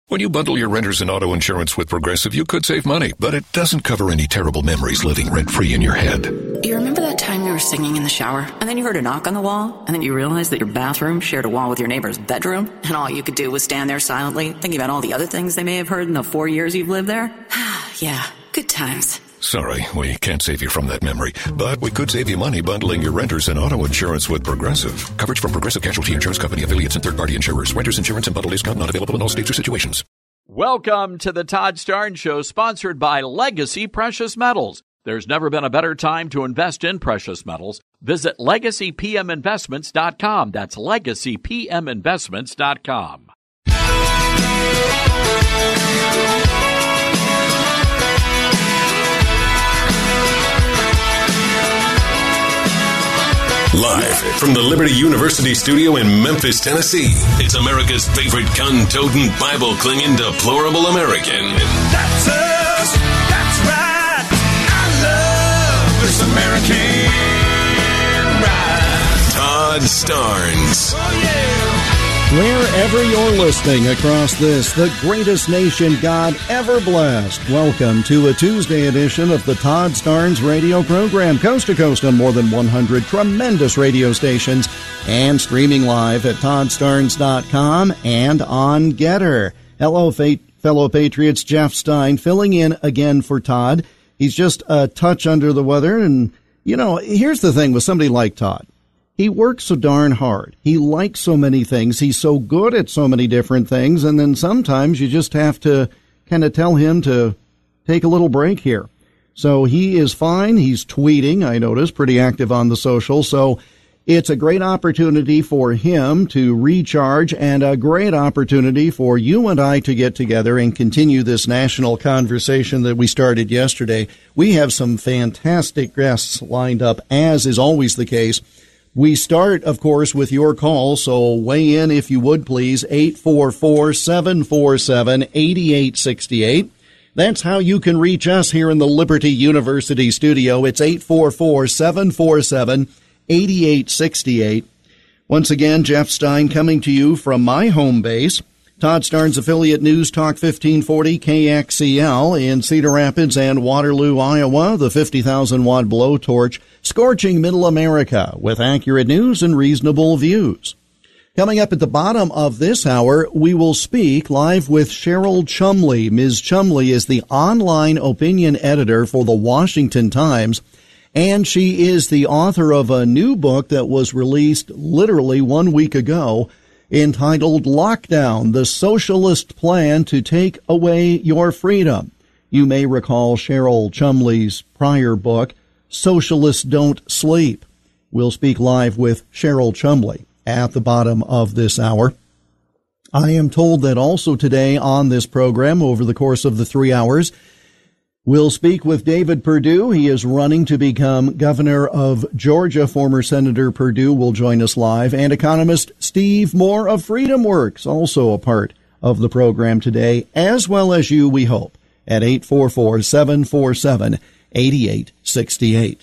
When you bundle your renters and auto insurance with Progressive, you could save money, but it doesn't cover any terrible memories living rent-free in your head. You remember that time you were singing in the shower, and then you heard a knock on the wall, and then you realized that your bathroom shared a wall with your neighbor's bedroom, and all you could do was stand there silently, thinking about all the other things they may have heard in the 4 years you've lived there? Yeah, good times. Sorry, we can't save you from that memory, but we could save you money bundling your renters and auto insurance with Progressive. Coverage from Progressive Casualty Insurance Company, affiliates, and third-party insurers. Renters insurance and bundle discount not available in all states or situations. Welcome to the Todd Starnes Show, sponsored by Legacy Precious Metals. There's never been a better time to invest in precious metals. Visit LegacyPMInvestments.com. That's LegacyPMInvestments.com. Live from the Liberty University studio in Memphis, Tennessee, it's America's favorite gun-toting, Bible-clinging, deplorable American. That's us. That's right. I love this American ride. Todd Starnes. Oh, yeah. Wherever you're listening across this, the greatest nation God ever blessed, welcome to a Tuesday edition of the Todd Starnes radio program, coast to coast on more than 100 tremendous radio stations and streaming live at toddstarnes.com and on Getter. Hello, fellow Patriots. Jeff Stein filling in again for Todd. He's just a touch under the weather, and, you know, here's the thing with somebody like Todd. He works so darn hard. He likes so many things. He's so good at so many different things. And then sometimes you just have to kind of tell him to take a little break here. So he is fine. He's tweeting, I notice, pretty active on the social. So it's a great opportunity for him to recharge and a great opportunity for you and I to get together and continue this national conversation that we started yesterday. We have some fantastic guests lined up, as is always the case. We start, of course, with your call, so weigh in if you would, please, 844-747-8868. That's how you can reach us here in the Liberty University studio. It's 844-747-8868. Once again, Jeff Stein coming to you from my home base, Todd Starnes affiliate News Talk 1540 KXCL in Cedar Rapids and Waterloo, Iowa, the 50,000-watt blowtorch scorching middle America with accurate news and reasonable views. Coming up at the bottom of this hour, we will speak live with Cheryl Chumley. Ms. Chumley is the online opinion editor for the Washington Times, and she is the author of a new book that was released literally 1 week ago, entitled Lockdown, the Socialist Plan to Take Away Your Freedom. You may recall Cheryl Chumley's prior book, Socialists Don't Sleep. We'll speak live with Cheryl Chumley at the bottom of this hour. I am told that also today on this program, over the course of the 3 hours, we'll speak with David Perdue. He is running to become governor of Georgia. Former Senator Perdue will join us live. And economist Steve Moore of FreedomWorks, also a part of the program today, as well as you, we hope, at 844-747-8868.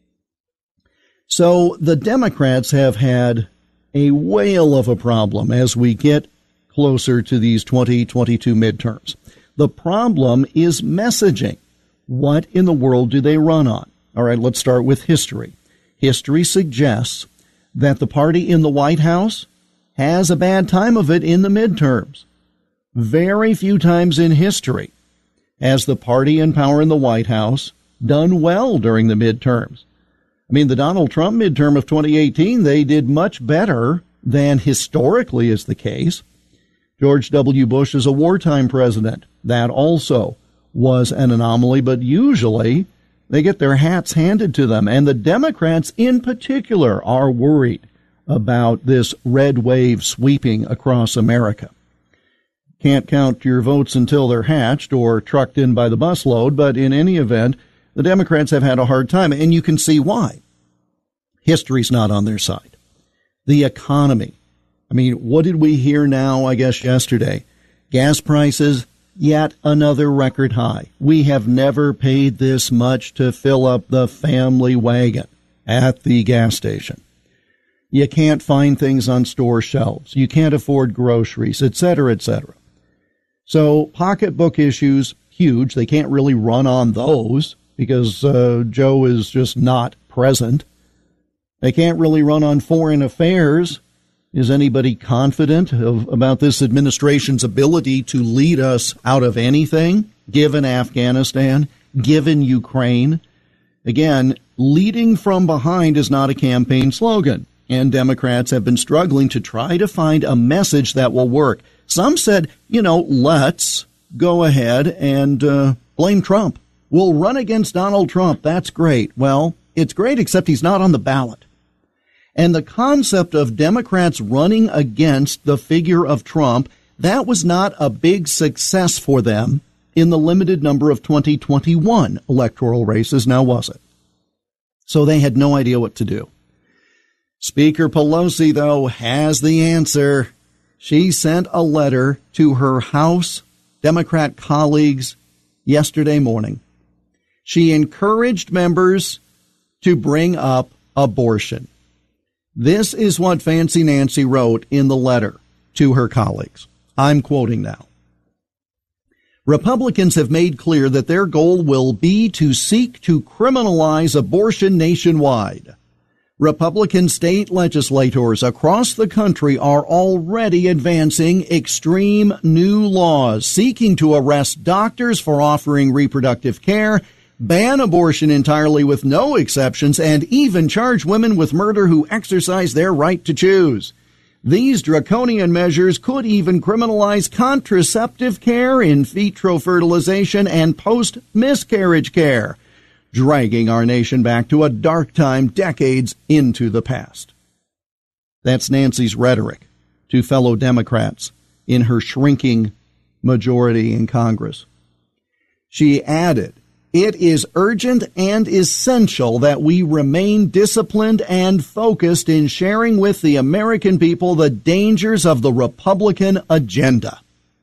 So the Democrats have had a whale of a problem as we get closer to these 2022 midterms. The problem is messaging. What in the world do they run on? All right, let's start with history. History suggests that the party in the White House has a bad time of it in the midterms. Very few times in history has the party in power in the White House done well during the midterms. I mean, the Donald Trump midterm of 2018, they did much better than historically is the case. George W. Bush is a wartime president. That also was an anomaly, but usually they get their hats handed to them. And the Democrats in particular are worried about this red wave sweeping across America. Can't count your votes until they're hatched or trucked in by the busload, but in any event, the Democrats have had a hard time, and you can see why. History's not on their side. The economy. I mean, what did we hear now, I guess, yesterday? Gas prices, yet another record high. We have never paid this much to fill up the family wagon at the gas station. You can't find things on store shelves. You can't afford groceries, et cetera, et cetera. So pocketbook issues, huge. They can't really run on those because Joe is just not present. They can't really run on foreign affairs. Is anybody confident about this administration's ability to lead us out of anything, given Afghanistan, given Ukraine? Again, leading from behind is not a campaign slogan, and Democrats have been struggling to try to find a message that will work. Some said, let's go ahead and blame Trump. We'll run against Donald Trump. That's great. Well, it's great, except he's not on the ballot. And the concept of Democrats running against the figure of Trump, that was not a big success for them in the limited number of 2021 electoral races, now was it? So they had no idea what to do. Speaker Pelosi, though, has the answer. She sent a letter to her House Democrat colleagues yesterday morning. She encouraged members to bring up abortion. This is what Fancy Nancy wrote in the letter to her colleagues. I'm quoting now. Republicans have made clear that their goal will be to seek to criminalize abortion nationwide. Republican state legislators across the country are already advancing extreme new laws seeking to arrest doctors for offering reproductive care, ban abortion entirely with no exceptions, and even charge women with murder who exercise their right to choose. These draconian measures could even criminalize contraceptive care, in vitro fertilization, and post-miscarriage care, dragging our nation back to a dark time decades into the past. That's Nancy's rhetoric to fellow Democrats in her shrinking majority in Congress. She added, "It is urgent and essential that we remain disciplined and focused in sharing with the American people the dangers of the Republican agenda."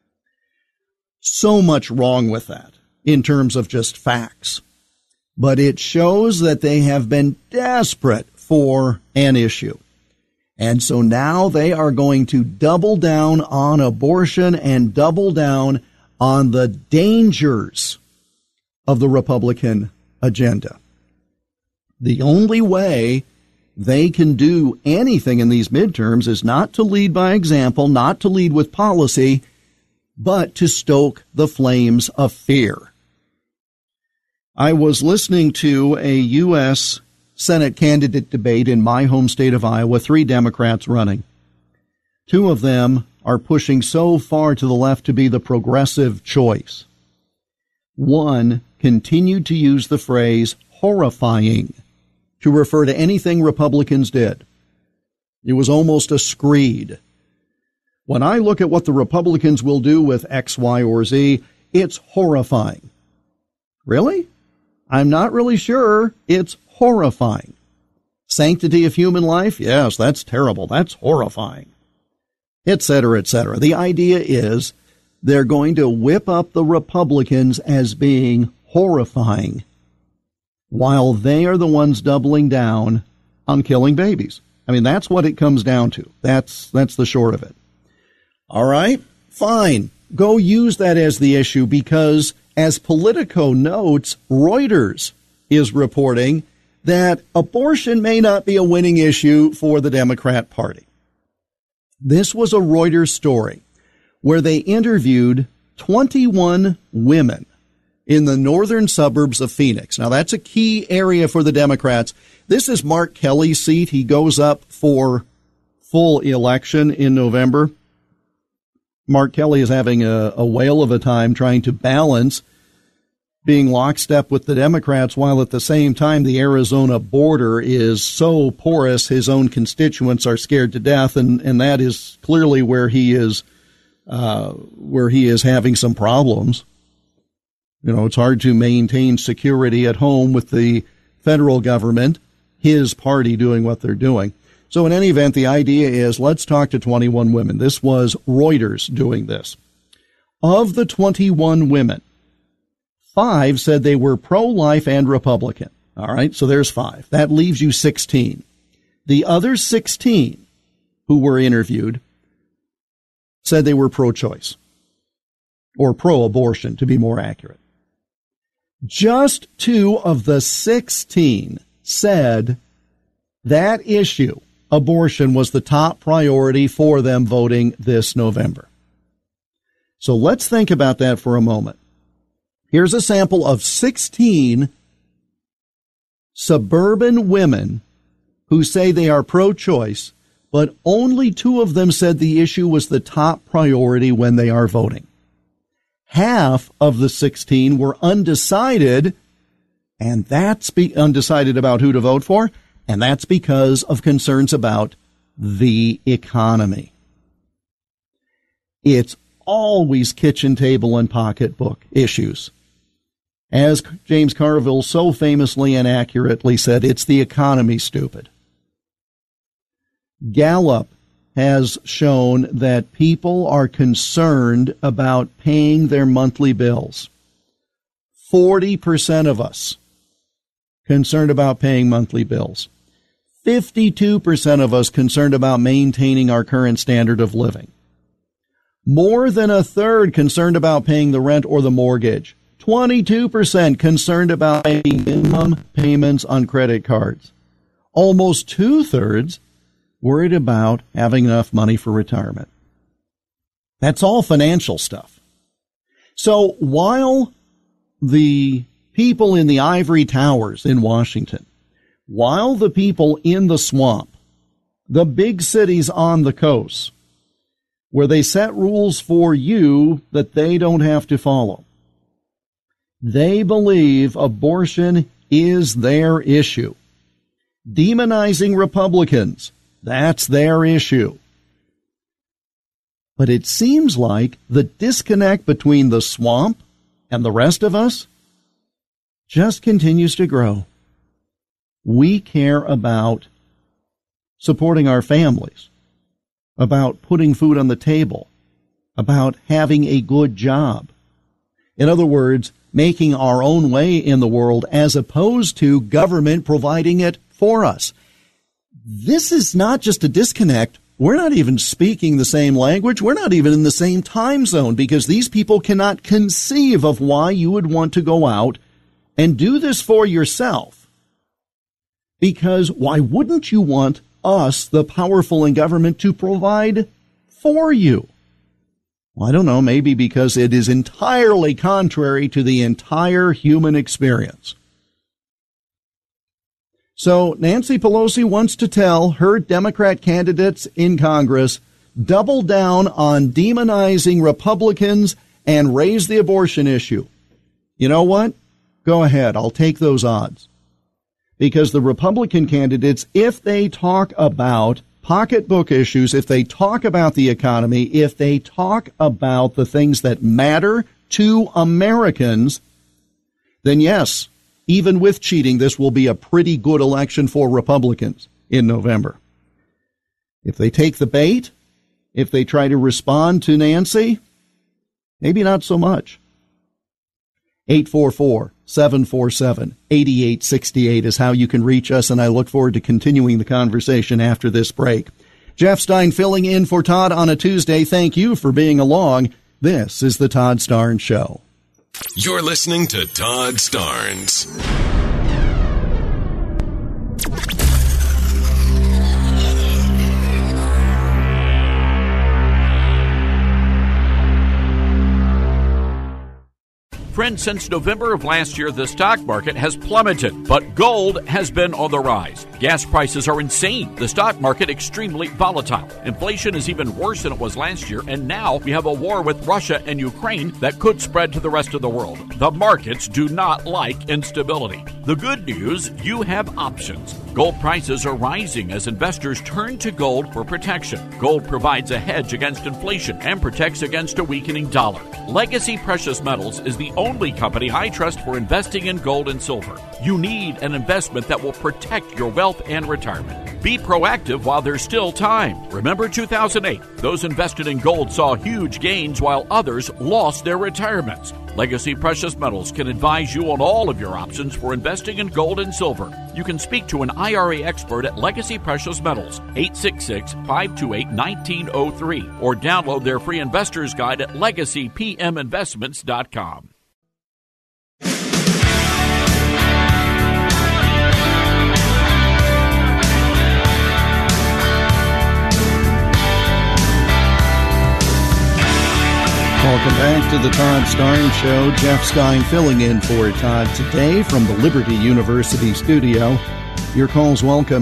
So much wrong with that in terms of just facts. But it shows that they have been desperate for an issue. And so now they are going to double down on abortion and double down on the dangers of the Republican agenda. The only way they can do anything in these midterms is not to lead by example, not to lead with policy, but to stoke the flames of fear. I was listening to a U.S. Senate candidate debate in my home state of Iowa, 3 Democrats running. 2 of them are pushing so far to the left to be the progressive choice. One continued to use the phrase horrifying to refer to anything Republicans did. It was almost a screed. When I look at what the Republicans will do with X, Y, or Z, it's horrifying. Really? I'm not really sure. It's horrifying. Sanctity of human life? Yes, that's terrible. That's horrifying. Et cetera, et cetera. The idea is they're going to whip up the Republicans as being horrifying, while they are the ones doubling down on killing babies. I mean, that's what it comes down to. That's the short of it. All right, fine. Go use that as the issue, because as Politico notes, Reuters is reporting that abortion may not be a winning issue for the Democrat Party. This was a Reuters story where they interviewed 21 women in the northern suburbs of Phoenix. Now, that's a key area for the Democrats. This is Mark Kelly's seat. He goes up for full election in November. Mark Kelly is having a whale of a time trying to balance being lockstep with the Democrats, while at the same time the Arizona border is so porous his own constituents are scared to death, and that is clearly where he is having some problems. You know, it's hard to maintain security at home with the federal government, his party doing what they're doing. So in any event, the idea is let's talk to 21 women. This was Reuters doing this. Of the 21 women, 5 said they were pro-life and Republican. All right, so there's 5. That leaves you 16. The other 16 who were interviewed said they were pro-choice. or pro-abortion to be more accurate. Just 2 of the 16 said that issue, abortion, was the top priority for them voting this November. So let's think about that for a moment. Here's a sample of 16 suburban women who say they are pro-choice, but only 2 of them said the issue was the top priority when they are voting. Half of the 16 were undecided, and that's undecided about who to vote for, and that's because of concerns about the economy. It's always kitchen table and pocketbook issues. As James Carville so famously and accurately said, it's the economy, stupid. Gallup has shown that people are concerned about paying their monthly bills. 40% of us concerned about paying monthly bills. 52% of us concerned about maintaining our current standard of living. More than a third concerned about paying the rent or the mortgage. 22% concerned about paying minimum payments on credit cards. Almost 2/3 worried about having enough money for retirement. That's all financial stuff. So while the people in the ivory towers in Washington, while the people in the swamp, the big cities on the coast, where they set rules for you that they don't have to follow, they believe abortion is their issue. Demonizing Republicans, that's their issue. But it seems like the disconnect between the swamp and the rest of us just continues to grow. We care about supporting our families, about putting food on the table, about having a good job. In other words, making our own way in the world as opposed to government providing it for us. This is not just a disconnect. We're not even speaking the same language. We're not even in the same time zone, because these people cannot conceive of why you would want to go out and do this for yourself. Because why wouldn't you want us, the powerful in government, to provide for you? Well, I don't know, maybe because it is entirely contrary to the entire human experience. So Nancy Pelosi wants to tell her Democrat candidates in Congress, double down on demonizing Republicans and raise the abortion issue. You know what? Go ahead. I'll take those odds. Because the Republican candidates, if they talk about pocketbook issues, if they talk about the economy, if they talk about the things that matter to Americans, then yes, even with cheating, this will be a pretty good election for Republicans in November. If they take the bait, if they try to respond to Nancy, maybe not so much. 844-747-8868 is how you can reach us, and I look forward to continuing the conversation after this break. Jeff Stein filling in for Todd on a Tuesday. Thank you for being along. This is the Todd Starnes Show. You're listening to Todd Starnes. Friends, since November of last year, the stock market has plummeted, but gold has been on the rise. Gas prices are insane. The stock market extremely volatile. Inflation is even worse than it was last year, and now we have a war with Russia and Ukraine that could spread to the rest of the world. The markets do not like instability. The good news, you have options. Gold prices are rising as investors turn to gold for protection. Gold provides a hedge against inflation and protects against a weakening dollar. Legacy Precious Metals is the only company I trust for investing in gold and silver. You need an investment that will protect your wealth health and retirement. Be proactive while there's still time. Remember 2008. Those invested in gold saw huge gains while others lost their retirements. Legacy Precious Metals can advise you on all of your options for investing in gold and silver. You can speak to an IRA expert at Legacy Precious Metals, 866-528-1903, or download their free investor's guide at legacypminvestments.com. Welcome back to the Todd Starnes Show. Jeff Stein filling in for Todd today from the Liberty University studio. Your calls welcome,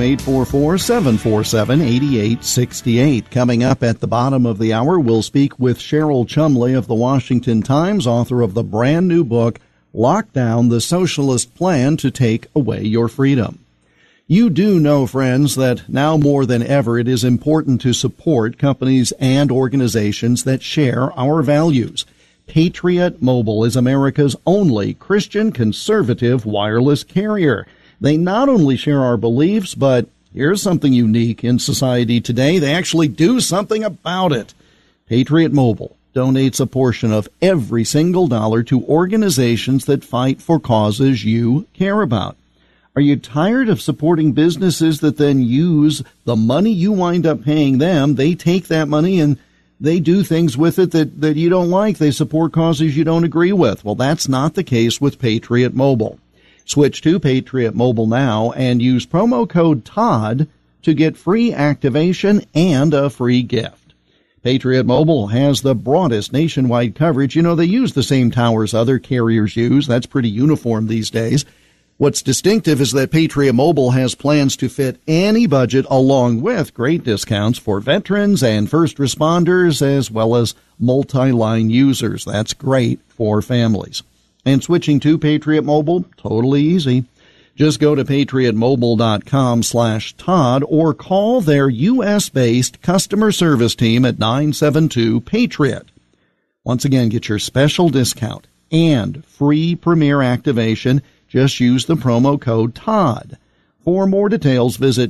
844-747-8868. Coming up at the bottom of the hour, we'll speak with Cheryl Chumley of the Washington Times, author of the brand new book, Lockdown, the Socialist Plan to Take Away Your Freedom. You do know, friends, that now more than ever it is important to support companies and organizations that share our values. Patriot Mobile is America's only Christian conservative wireless carrier. They not only share our beliefs, but here's something unique in society today. They actually do something about it. Patriot Mobile donates a portion of every single dollar to organizations that fight for causes you care about. Are you tired of supporting businesses that then use the money you wind up paying them? They take that money and they do things with it that you don't like. They support causes you don't agree with. Well, that's not the case with Patriot Mobile. Switch to Patriot Mobile now and use promo code TODD to get free activation and a free gift. Patriot Mobile has the broadest nationwide coverage. You know, they use the same towers other carriers use. That's pretty uniform these days. What's distinctive is that Patriot Mobile has plans to fit any budget, along with great discounts for veterans and first responders, as well as multi-line users. That's great for families. And switching to Patriot Mobile, totally easy. Just go to patriotmobile.com/Todd or call their U.S.-based customer service team at 972-PATRIOT. Once again, get your special discount and free Premier activation. Just use the promo code TODD. For more details, visit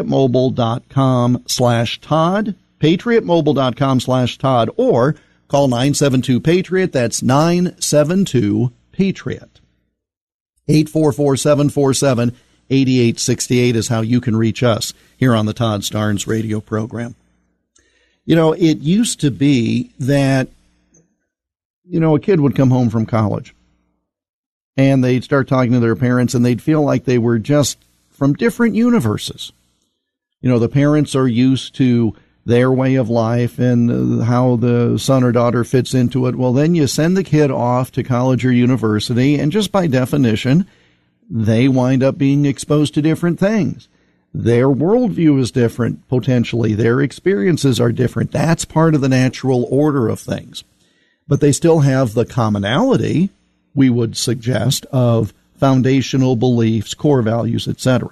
patriotmobile.com/Todd, patriotmobile.com/Todd, or call 972-PATRIOT. That's 972-PATRIOT. 844-747-8868 is how you can reach us here on the Todd Starnes radio program. You know, it used to be that, a kid would come home from college and they'd start talking to their parents and they'd feel like they were just from different universes. The parents are used to their way of life and how the son or daughter fits into it. Well, then you send the kid off to college or university, and just by definition, they wind up being exposed to different things. Their worldview is different, potentially. Their experiences are different. That's part of the natural order of things. But they still have the commonality, we would suggest, of foundational beliefs, core values, etc.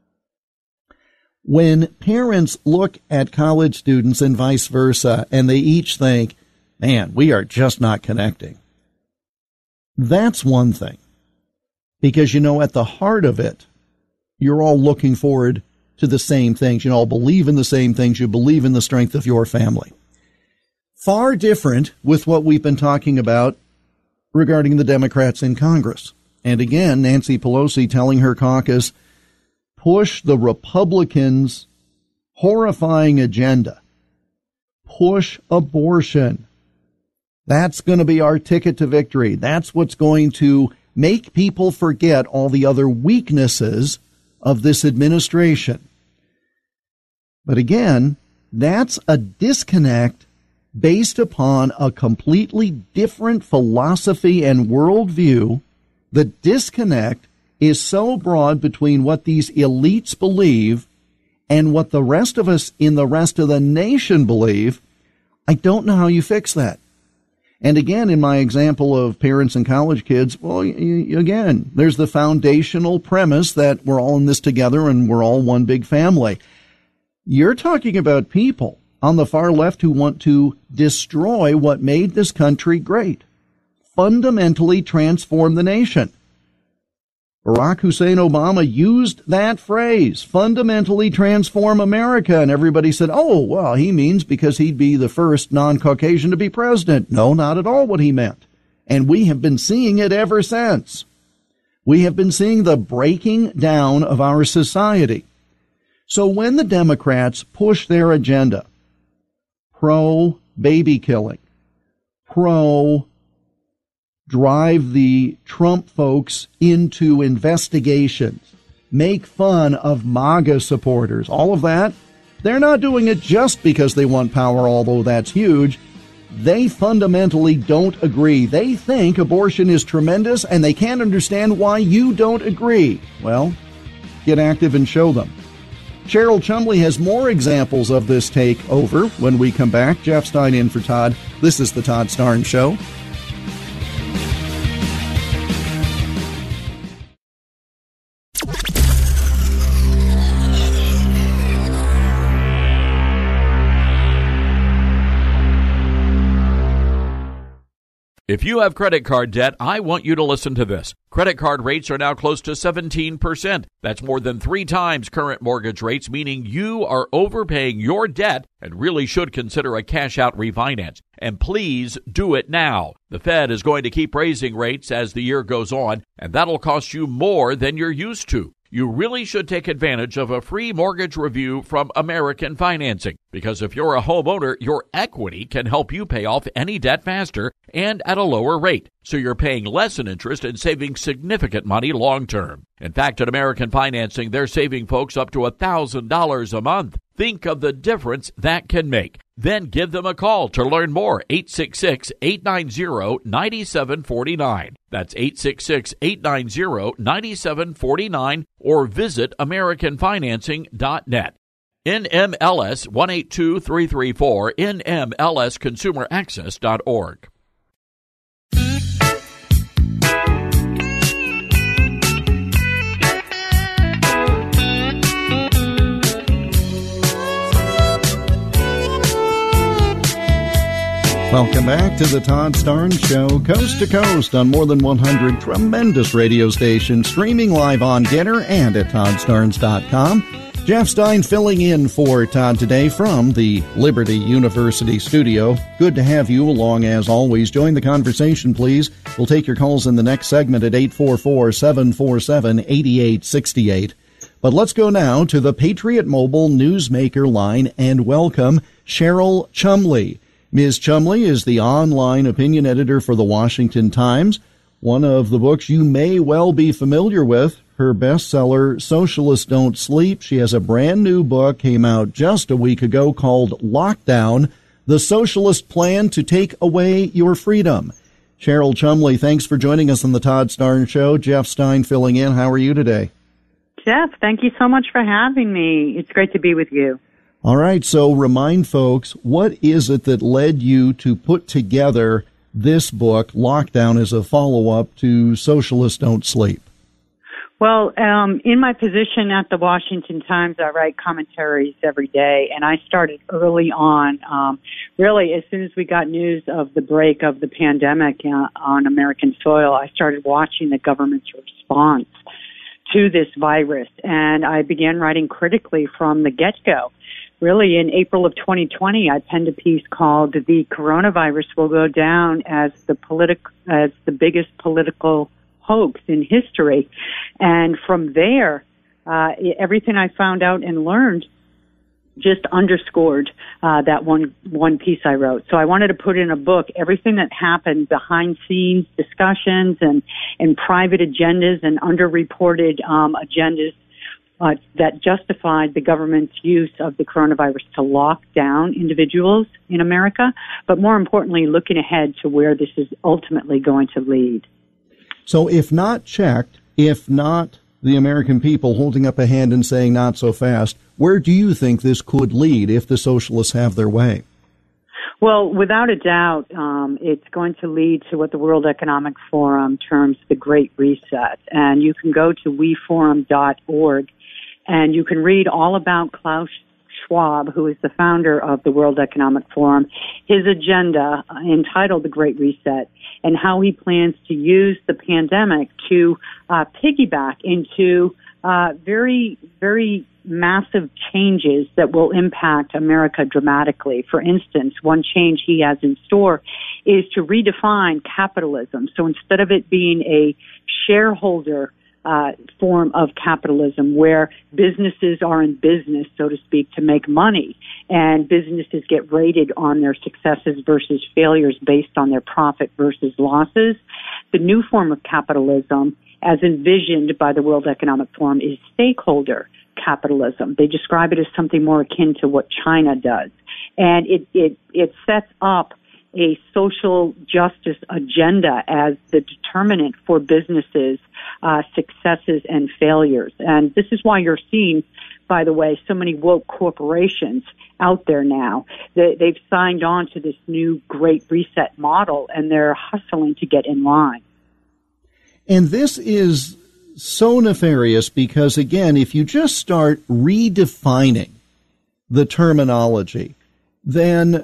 When parents look at college students and vice versa, and they each think, man, we are just not connecting, that's one thing. Because, at the heart of it, you're all looking forward to the same things. You all believe in the same things. You believe in the strength of your family. Far different with what we've been talking about regarding the Democrats in Congress. And again, Nancy Pelosi telling her caucus, push the Republicans' horrifying agenda. Push abortion. That's going to be our ticket to victory. That's what's going to make people forget all the other weaknesses of this administration. But again, that's a disconnect based upon a completely different philosophy and worldview. The disconnect is so broad between what these elites believe and what the rest of us in the rest of the nation believe. I don't know how you fix that. And again, in my example of parents and college kids, well, again, there's the foundational premise that we're all in this together and we're all one big family. You're talking about people on the far left who want to destroy what made this country great, fundamentally transform the nation. Barack Hussein Obama used that phrase, fundamentally transform America, and everybody said, oh, well, he means because he'd be the first non-Caucasian to be president. No, not at all what he meant. And we have been seeing it ever since. We have been seeing the breaking down of our society. So when the Democrats push their agenda, pro-baby killing, drive the Trump folks into investigations, make fun of MAGA supporters, all of that, they're not doing it just because they want power, although that's huge. They fundamentally don't agree. They think abortion is tremendous, and they can't understand why you don't agree. Well, get active and show them. Cheryl Chumley has more examples of this takeover when we come back. Jeff Stein in for Todd. This is the Todd Starnes Show. If you have credit card debt, I want you to listen to this. Credit card rates are now close to 17%. That's more than 3 times current mortgage rates, meaning you are overpaying your debt and really should consider a cash-out refinance. And please do it now. The Fed is going to keep raising rates as the year goes on, and that'll cost you more than you're used to. You really should take advantage of a free mortgage review from American Financing, because if you're a homeowner, your equity can help you pay off any debt faster and at a lower rate. So you're paying less in interest and saving significant money long term. In fact, at American Financing, they're saving folks up to $1,000 a month. Think of the difference that can make. Then give them a call to learn more. 866-890-9749. That's 866-890-9749, or visit AmericanFinancing.net. NMLS 182334, NMLSConsumerAccess.org. Welcome back to the Todd Starnes Show, coast to coast on more than 100 tremendous radio stations, streaming live on Getter and at ToddStarnes.com. Jeff Stein filling in for Todd today from the Liberty University studio. Good to have you along as always. Join the conversation, please. We'll take your calls in the next segment at 844-747-8868. But let's go now to the Patriot Mobile Newsmaker line and welcome Cheryl Chumley. Ms. Chumley is the online opinion editor for the Washington Times. One of the books you may well be familiar with, her bestseller, Socialists Don't Sleep. She has a brand new book, came out just a week ago, called Lockdown, The Socialist Plan to Take Away Your Freedom. Cheryl Chumley, thanks for joining us on the Todd Starnes Show. Jeff Stein filling in. How are you today? Jeff, thank you so much for having me. It's great to be with you. All right, so remind folks, what is it that led you to put together this book, Lockdown, as a follow-up to Socialists Don't Sleep? Well, in my position at the Washington Times, I write commentaries every day, and I started early on, really as soon as we got news of the break of the pandemic on American soil, I started watching the government's response to this virus, and I began writing critically from the get-go. Really, in April of 2020, I penned a piece called "The Coronavirus Will Go Down as the biggest political hoax in history," and from there, everything I found out and learned just underscored that one piece I wrote. So I wanted to put in a book everything that happened behind scenes discussions and private agendas and underreported agendas. That justified the government's use of the coronavirus to lock down individuals in America, but more importantly, looking ahead to where this is ultimately going to lead. So if not checked, if not the American people holding up a hand and saying not so fast, where do you think this could lead if the socialists have their way? Well, without a doubt, it's going to lead to what the World Economic Forum terms the Great Reset. And you can go to weforum.org and you can read all about Klaus Schwab, who is the founder of the World Economic Forum, his agenda entitled The Great Reset, and how he plans to use the pandemic to piggyback into very, very massive changes that will impact America dramatically. For instance, one change he has in store is to redefine capitalism. So instead of it being a shareholder form of capitalism where businesses are in business, so to speak, to make money, and businesses get rated on their successes versus failures based on their profit versus losses, the new form of capitalism, as envisioned by the World Economic Forum, is stakeholder capitalism. They describe it as something more akin to what China does. And it sets up a social justice agenda as the determinant for businesses' successes and failures. And this is why you're seeing, by the way, so many woke corporations out there now. They've signed on to this new Great Reset model, and they're hustling to get in line. And this is so nefarious because, again, if you just start redefining the terminology, then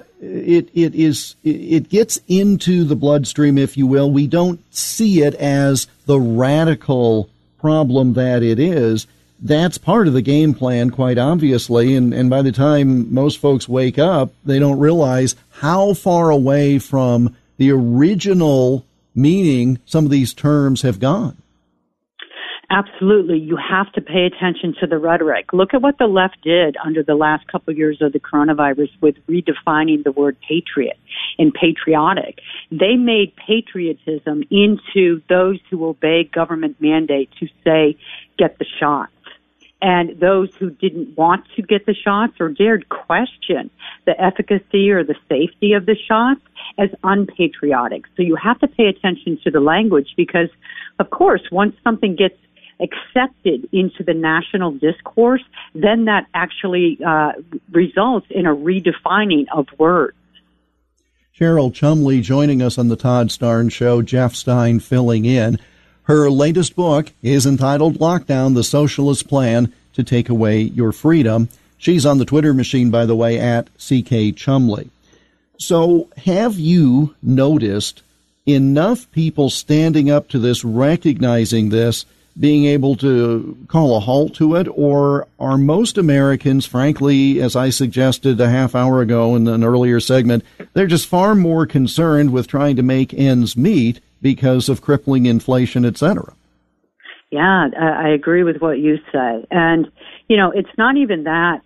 it gets into the bloodstream, if you will. We don't see it as the radical problem that it is. That's part of the game plan, quite obviously, and by the time most folks wake up, they don't realize how far away from the original meaning some of these terms have gone. Absolutely. You have to pay attention to the rhetoric. Look at what the left did under the last couple of years of the coronavirus with redefining the word patriot and patriotic. They made patriotism into those who obey government mandate to say, get the shots. And those who didn't want to get the shots or dared question the efficacy or the safety of the shots as unpatriotic. So you have to pay attention to the language because, of course, once something gets accepted into the national discourse, then that actually results in a redefining of words. Cheryl Chumley joining us on the Todd Starnes Show, Jeff Stein filling in. Her latest book is entitled Lockdown, the Socialist Plan to Take Away Your Freedom. She's on the Twitter machine, by the way, at CK Chumley. So have you noticed enough people standing up to this, recognizing this, being able to call a halt to it, or are most Americans, frankly, as I suggested a half hour ago in an earlier segment, they're just far more concerned with trying to make ends meet because of crippling inflation, et cetera? Yeah, I agree with what you say. And, you know, it's not even that.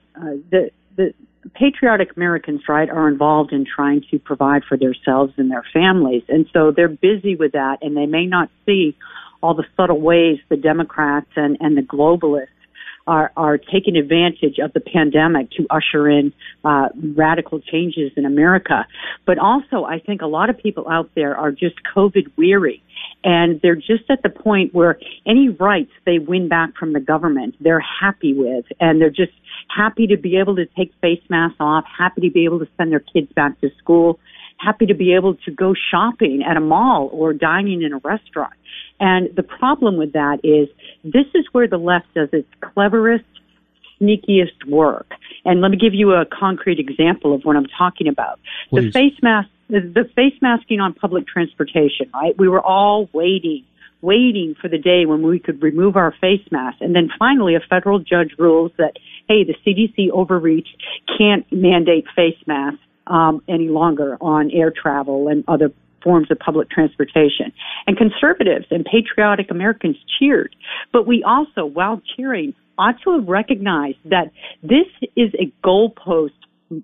The patriotic Americans, right, are involved in trying to provide for themselves and their families. And so they're busy with that, and they may not see all the subtle ways the Democrats and the globalists are taking advantage of the pandemic to usher in radical changes in America. But also, I think a lot of people out there are just COVID weary, and they're just at the point where any rights they win back from the government, they're happy with, and they're just happy to be able to take face masks off, happy to be able to send their kids back to school, happy to be able to go shopping at a mall or dining in a restaurant. And the problem with that is this is where the left does its cleverest, sneakiest work. And let me give you a concrete example of what I'm talking about. Please. The face masking on public transportation, right? We were all waiting for the day when we could remove our face masks. And then finally a federal judge rules that, hey, the CDC overreached, can't mandate face masks any longer on air travel and other forms of public transportation. And conservatives and patriotic Americans cheered. But we also, while cheering, ought to have recognized that this is a goalpost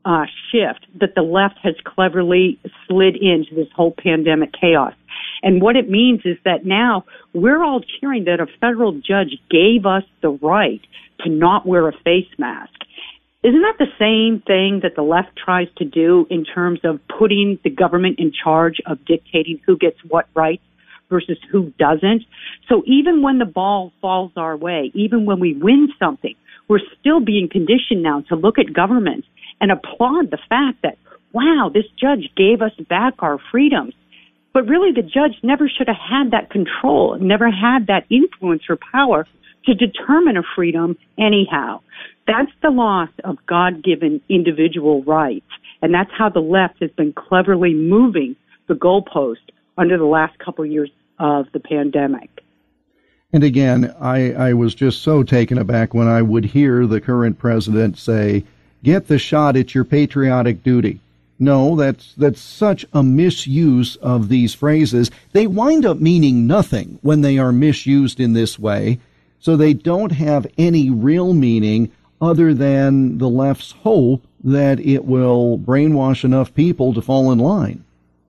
shift that the left has cleverly slid into this whole pandemic chaos. And what it means is that now we're all cheering that a federal judge gave us the right to not wear a face mask. Isn't that the same thing that the left tries to do in terms of putting the government in charge of dictating who gets what rights versus who doesn't? So even when the ball falls our way, even when we win something, we're still being conditioned now to look at government and applaud the fact that, wow, this judge gave us back our freedoms. But really the judge never should have had that control, never had that influence or power to determine a freedom anyhow. That's the loss of God-given individual rights. And that's how the left has been cleverly moving the goalpost under the last couple of years of the pandemic. And again, I was just so taken aback when I would hear the current president say, "Get the shot, it's your patriotic duty." No, that's such a misuse of these phrases. They wind up meaning nothing when they are misused in this way, so they don't have any real meaning other than the left's hope that it will brainwash enough people to fall in line.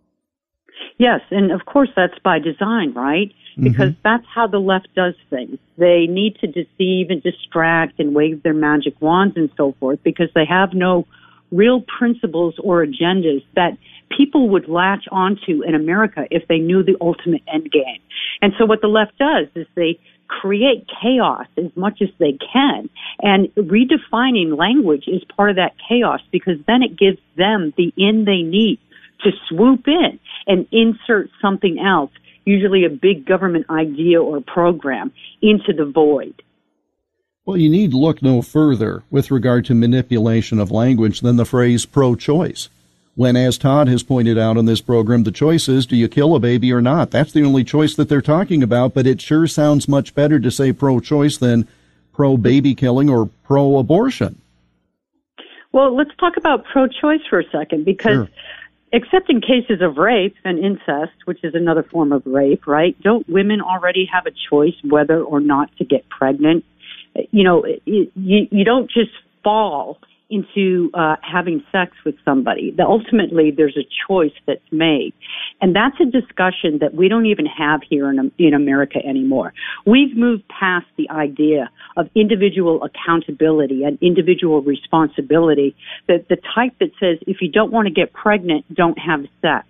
Yes, and of course that's by design, right? Because that's how the left does things. They need to deceive and distract and wave their magic wands and so forth because they have no real principles or agendas that people would latch onto in America if they knew the ultimate end game. And so what the left does is they create chaos as much as they can, and redefining language is part of that chaos because then it gives them the in they need to swoop in and insert something else, usually a big government idea or program, into the void. Well, you need look no further with regard to manipulation of language than the phrase pro-choice. When, as Todd has pointed out on this program, the choice is, do you kill a baby or not? That's the only choice that they're talking about, but it sure sounds much better to say pro-choice than pro-baby killing or pro-abortion. Well, let's talk about pro-choice for a second, because except in cases of rape and incest, which is another form of rape, right? Don't women already have a choice whether or not to get pregnant? You know, you don't just fall into having sex with somebody. Ultimately, there's a choice that's made. And that's a discussion that we don't even have here in America anymore. We've moved past the idea of individual accountability and individual responsibility, the type that says if you don't want to get pregnant, don't have sex.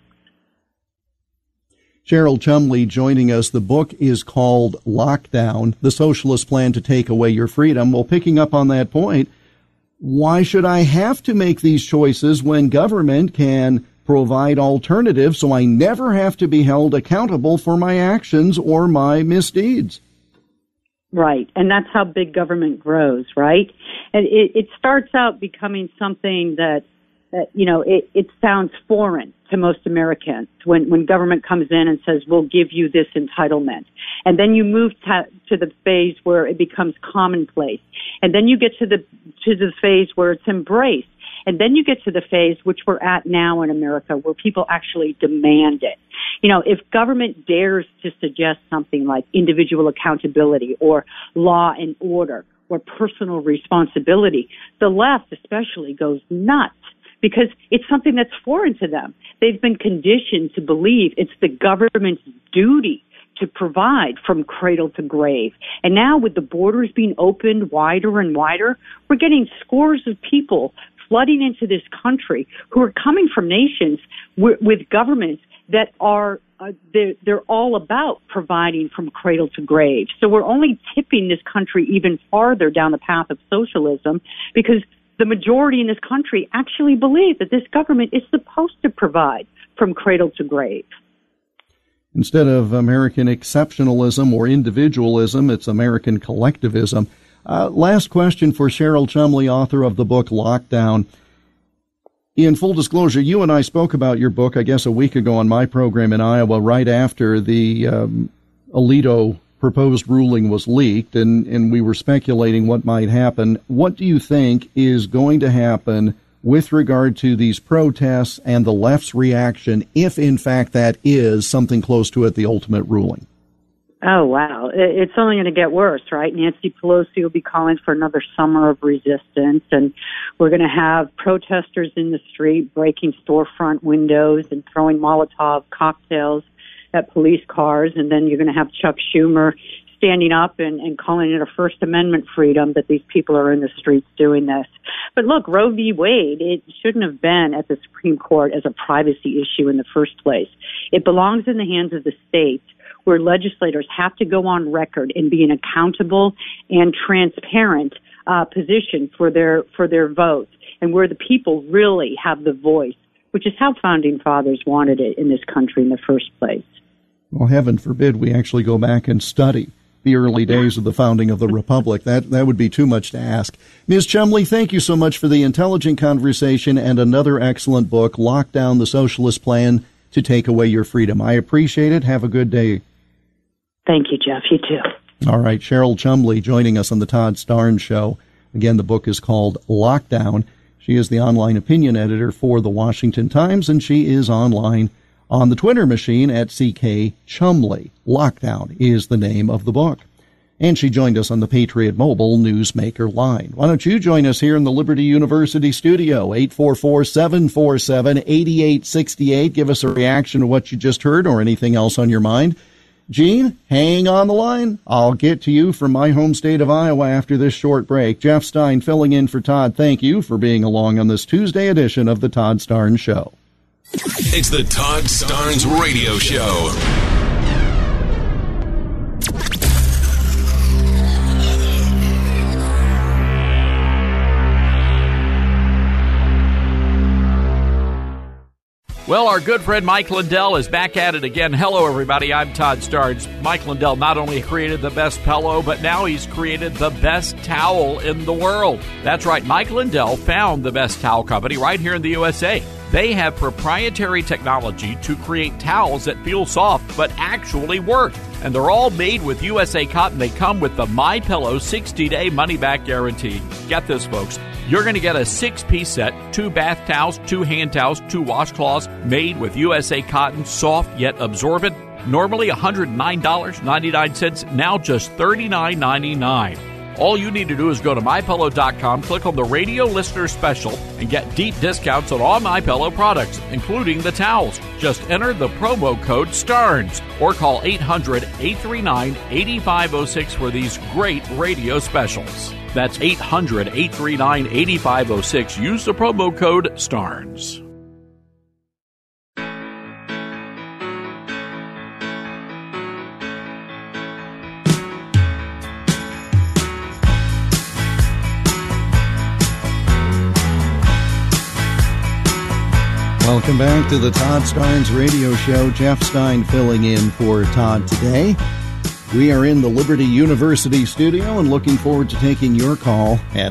Cheryl Chumley joining us. The book is called Lockdown, The Socialist Plan to Take Away Your Freedom. Well, picking up on that point, why should I have to make these choices when government can provide alternatives so I never have to be held accountable for my actions or my misdeeds? Right, and that's how big government grows, right? And it starts out becoming something that you know, it sounds foreign to most Americans when government comes in and says, we'll give you this entitlement. And then you move to the phase where it becomes commonplace. And then you get to the phase where it's embraced. And then you get to the phase which we're at now in America where people actually demand it. You know, if government dares to suggest something like individual accountability or law and order or personal responsibility, the left especially goes nuts, because it's something that's foreign to them. They've been conditioned to believe it's the government's duty to provide from cradle to grave. And now with the borders being opened wider and wider, we're getting scores of people flooding into this country who are coming from nations with governments that are they're all about providing from cradle to grave. So we're only tipping this country even farther down the path of socialism because the majority in this country actually believe that this government is supposed to provide from cradle to grave. Instead of American exceptionalism or individualism, it's American collectivism. Last question for Cheryl Chumley, author of the book Lockdown. In full disclosure, you and I spoke about your book, I guess, a week ago on my program in Iowa, right after the Alito proposed ruling was leaked, and we were speculating what might happen. What do you think is going to happen with regard to these protests and the left's reaction, if in fact that is something close to it, the ultimate ruling? Oh, wow. It's only going to get worse, right? Nancy Pelosi will be calling for another summer of resistance, and we're going to have protesters in the street breaking storefront windows and throwing Molotov cocktails at police cars, and then you're going to have Chuck Schumer standing up and calling it a First Amendment freedom that these people are in the streets doing this. But look, Roe v. Wade, it shouldn't have been at the Supreme Court as a privacy issue in the first place. It belongs in the hands of the states, where legislators have to go on record and be an accountable and transparent position for their votes, and where the people really have the voice, which is how founding fathers wanted it in this country in the first place. Well, heaven forbid we actually go back and study the early days of the founding of the Republic. That would be too much to ask. Ms. Chumley, thank you so much for the intelligent conversation and another excellent book, Lock Down: The Socialist Plan to Take Away Your Freedom. I appreciate it. Have a good day. Thank you, Jeff. You too. All right, Cheryl Chumley joining us on the Todd Starnes Show. Again, the book is called Lockdown. She is the online opinion editor for the Washington Times, and she is online on the Twitter machine at CK Chumley. Lockdown is the name of the book. And she joined us on the Patriot Mobile Newsmaker line. Why don't you join us here in the Liberty University studio, 844-747-8868. Give us a reaction to what you just heard or anything else on your mind. Gene, hang on the line. I'll get to you from my home state of Iowa after this short break. Jeff Stein filling in for Todd. Thank you for being along on this Tuesday edition of the Todd Starnes Show. It's the Todd Starnes Radio Show. Well, our good friend Mike Lindell is back at it again. Hello, everybody. I'm Todd Starnes. Mike Lindell not only created the best pillow, but now he's created the best towel in the world. That's right. Mike Lindell found the best towel company right here in the USA. They have proprietary technology to create towels that feel soft but actually work. And they're all made with USA cotton. They come with the MyPillow 60-day money-back guarantee. Get this, folks. You're going to get a 6-piece set, 2 bath towels, 2 hand towels, 2 washcloths made with USA cotton, soft yet absorbent. Normally $109.99, now just $39.99. All you need to do is go to MyPillow.com, click on the radio listener special, and get deep discounts on all MyPillow products, including the towels. Just enter the promo code STARNS or call 800-839-8506 for these great radio specials. That's 800-839-8506. Use the promo code STARNS. Welcome back to the Todd Starnes Radio Show. Jeff Stein filling in for Todd today. We are in the Liberty University studio and looking forward to taking your call at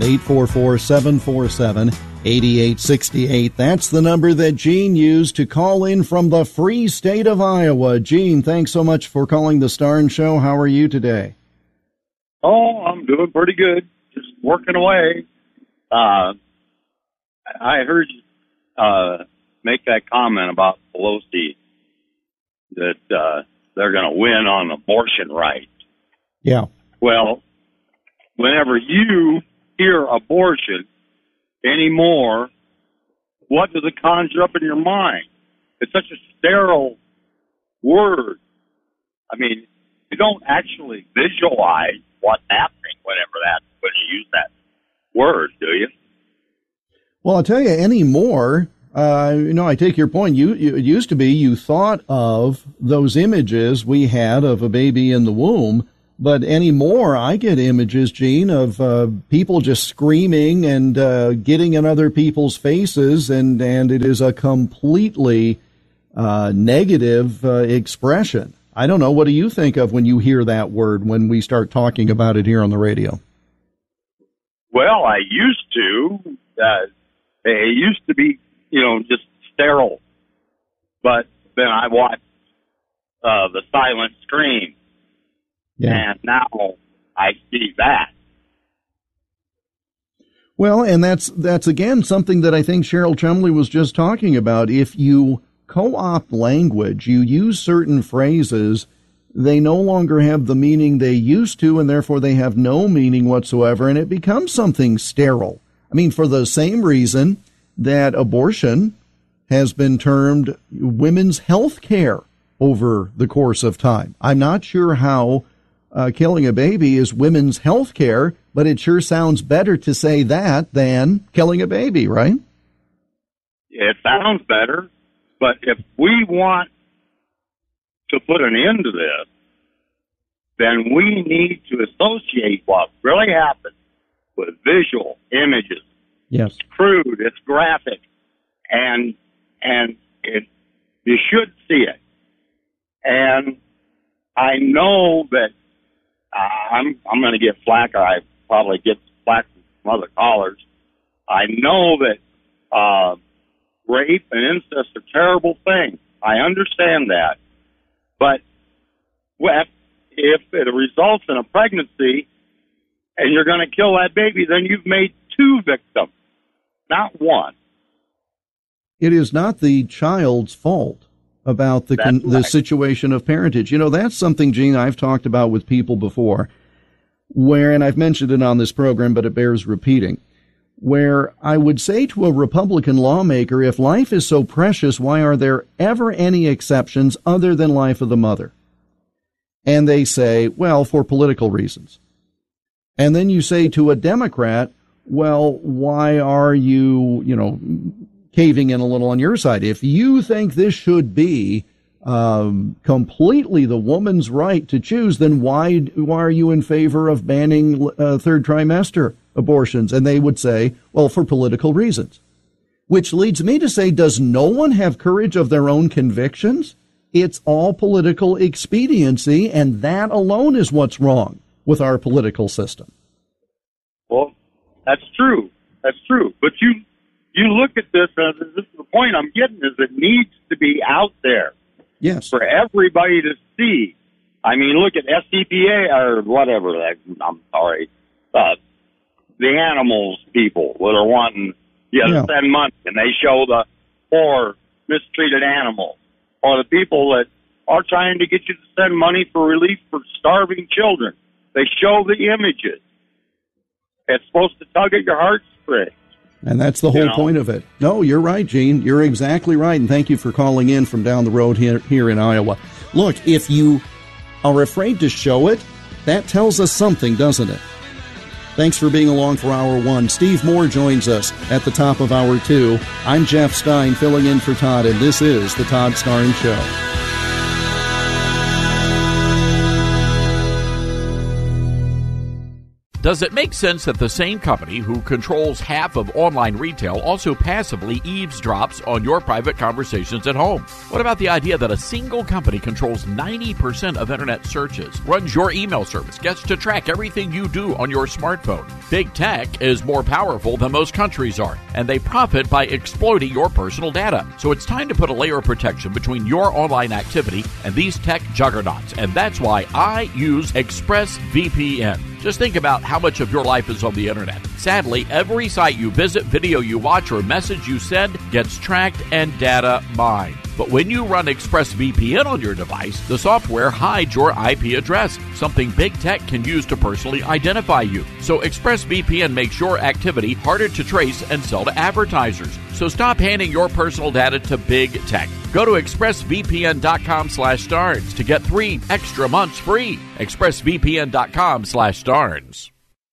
844-747-8868. That's the number that Gene used to call in from the free state of Iowa. Gene, thanks so much for calling the Starnes Show. How are you today? Oh, I'm doing pretty good. Just working away. I heard you make that comment about Pelosi that they're going to win on abortion rights. Yeah. Well, whenever you hear abortion anymore, what does it conjure up in your mind? It's such a sterile word. I mean, you don't actually visualize what's happening when you use that word, do you? Well, I'll tell you, anymore, I take your point. It used to be you thought of those images we had of a baby in the womb, but anymore I get images, Gene, of people just screaming and getting in other people's faces, and it is a completely negative expression. I don't know. What do you think of when you hear that word when we start talking about it here on the radio? Well, I used to. It used to be, just sterile. But then I watched The Silent Scream. Yeah. And now I see that. Well, and that's again something that I think Cheryl Chumley was just talking about. If you co-opt language, you use certain phrases, they no longer have the meaning they used to, and therefore they have no meaning whatsoever, and it becomes something sterile. I mean, for the same reason that abortion has been termed women's health care over the course of time. I'm not sure how killing a baby is women's health care, but it sure sounds better to say that than killing a baby, right? It sounds better, but if we want to put an end to this, then we need to associate what really happened with visual images. Yes. It's crude, it's graphic, and you should see it. And I know that I'm going to get flack, or I probably get flack from other callers. I know that rape and incest are terrible things. I understand that. But if it results in a pregnancy and you're going to kill that baby, then you've made 2 victims, not 1. It is not the child's fault about the situation of parentage. You know, that's something, Gene, I've talked about with people before, where, and I've mentioned it on this program, but it bears repeating, where I would say to a Republican lawmaker, if life is so precious, why are there ever any exceptions other than life of the mother? And they say, well, for political reasons. And then you say to a Democrat, well, why are you, caving in a little on your side? If you think this should be completely the woman's right to choose, then why are you in favor of banning third trimester abortions? And they would say, well, for political reasons. Which leads me to say, does no one have courage of their own convictions? It's all political expediency, and that alone is what's wrong with our political system. Well, that's true. That's true. But you look at this, this is the point I'm getting, is it needs to be out there. Yes. For everybody to see. I mean, look at SCPA or whatever. I'm sorry. The animals people that are wanting to send money, and they show the poor, mistreated animals. Or the people that are trying to get you to send money for relief for starving children. They show the images. It's supposed to tug at your heartstrings. And that's the whole point of it. No, you're right, Gene. You're exactly right. And thank you for calling in from down the road here in Iowa. Look, if you are afraid to show it, that tells us something, doesn't it? Thanks for being along for Hour 1. Steve Moore joins us at the top of Hour 2. I'm Jeff Stein, filling in for Todd, and this is The Todd Starnes Show. Does it make sense that the same company who controls half of online retail also passively eavesdrops on your private conversations at home? What about the idea that a single company controls 90% of internet searches, runs your email service, gets to track everything you do on your smartphone? Big tech is more powerful than most countries are, and they profit by exploiting your personal data. So it's time to put a layer of protection between your online activity and these tech juggernauts, and that's why I use ExpressVPN. Just think about how much of your life is on the internet. Sadly, every site you visit, video you watch, or message you send gets tracked and data mined. But when you run ExpressVPN on your device, the software hides your IP address, something big tech can use to personally identify you. So ExpressVPN makes your activity harder to trace and sell to advertisers. So stop handing your personal data to big tech. Go to expressvpn.com/Starnes to get 3 extra months free. expressvpn.com/Starnes.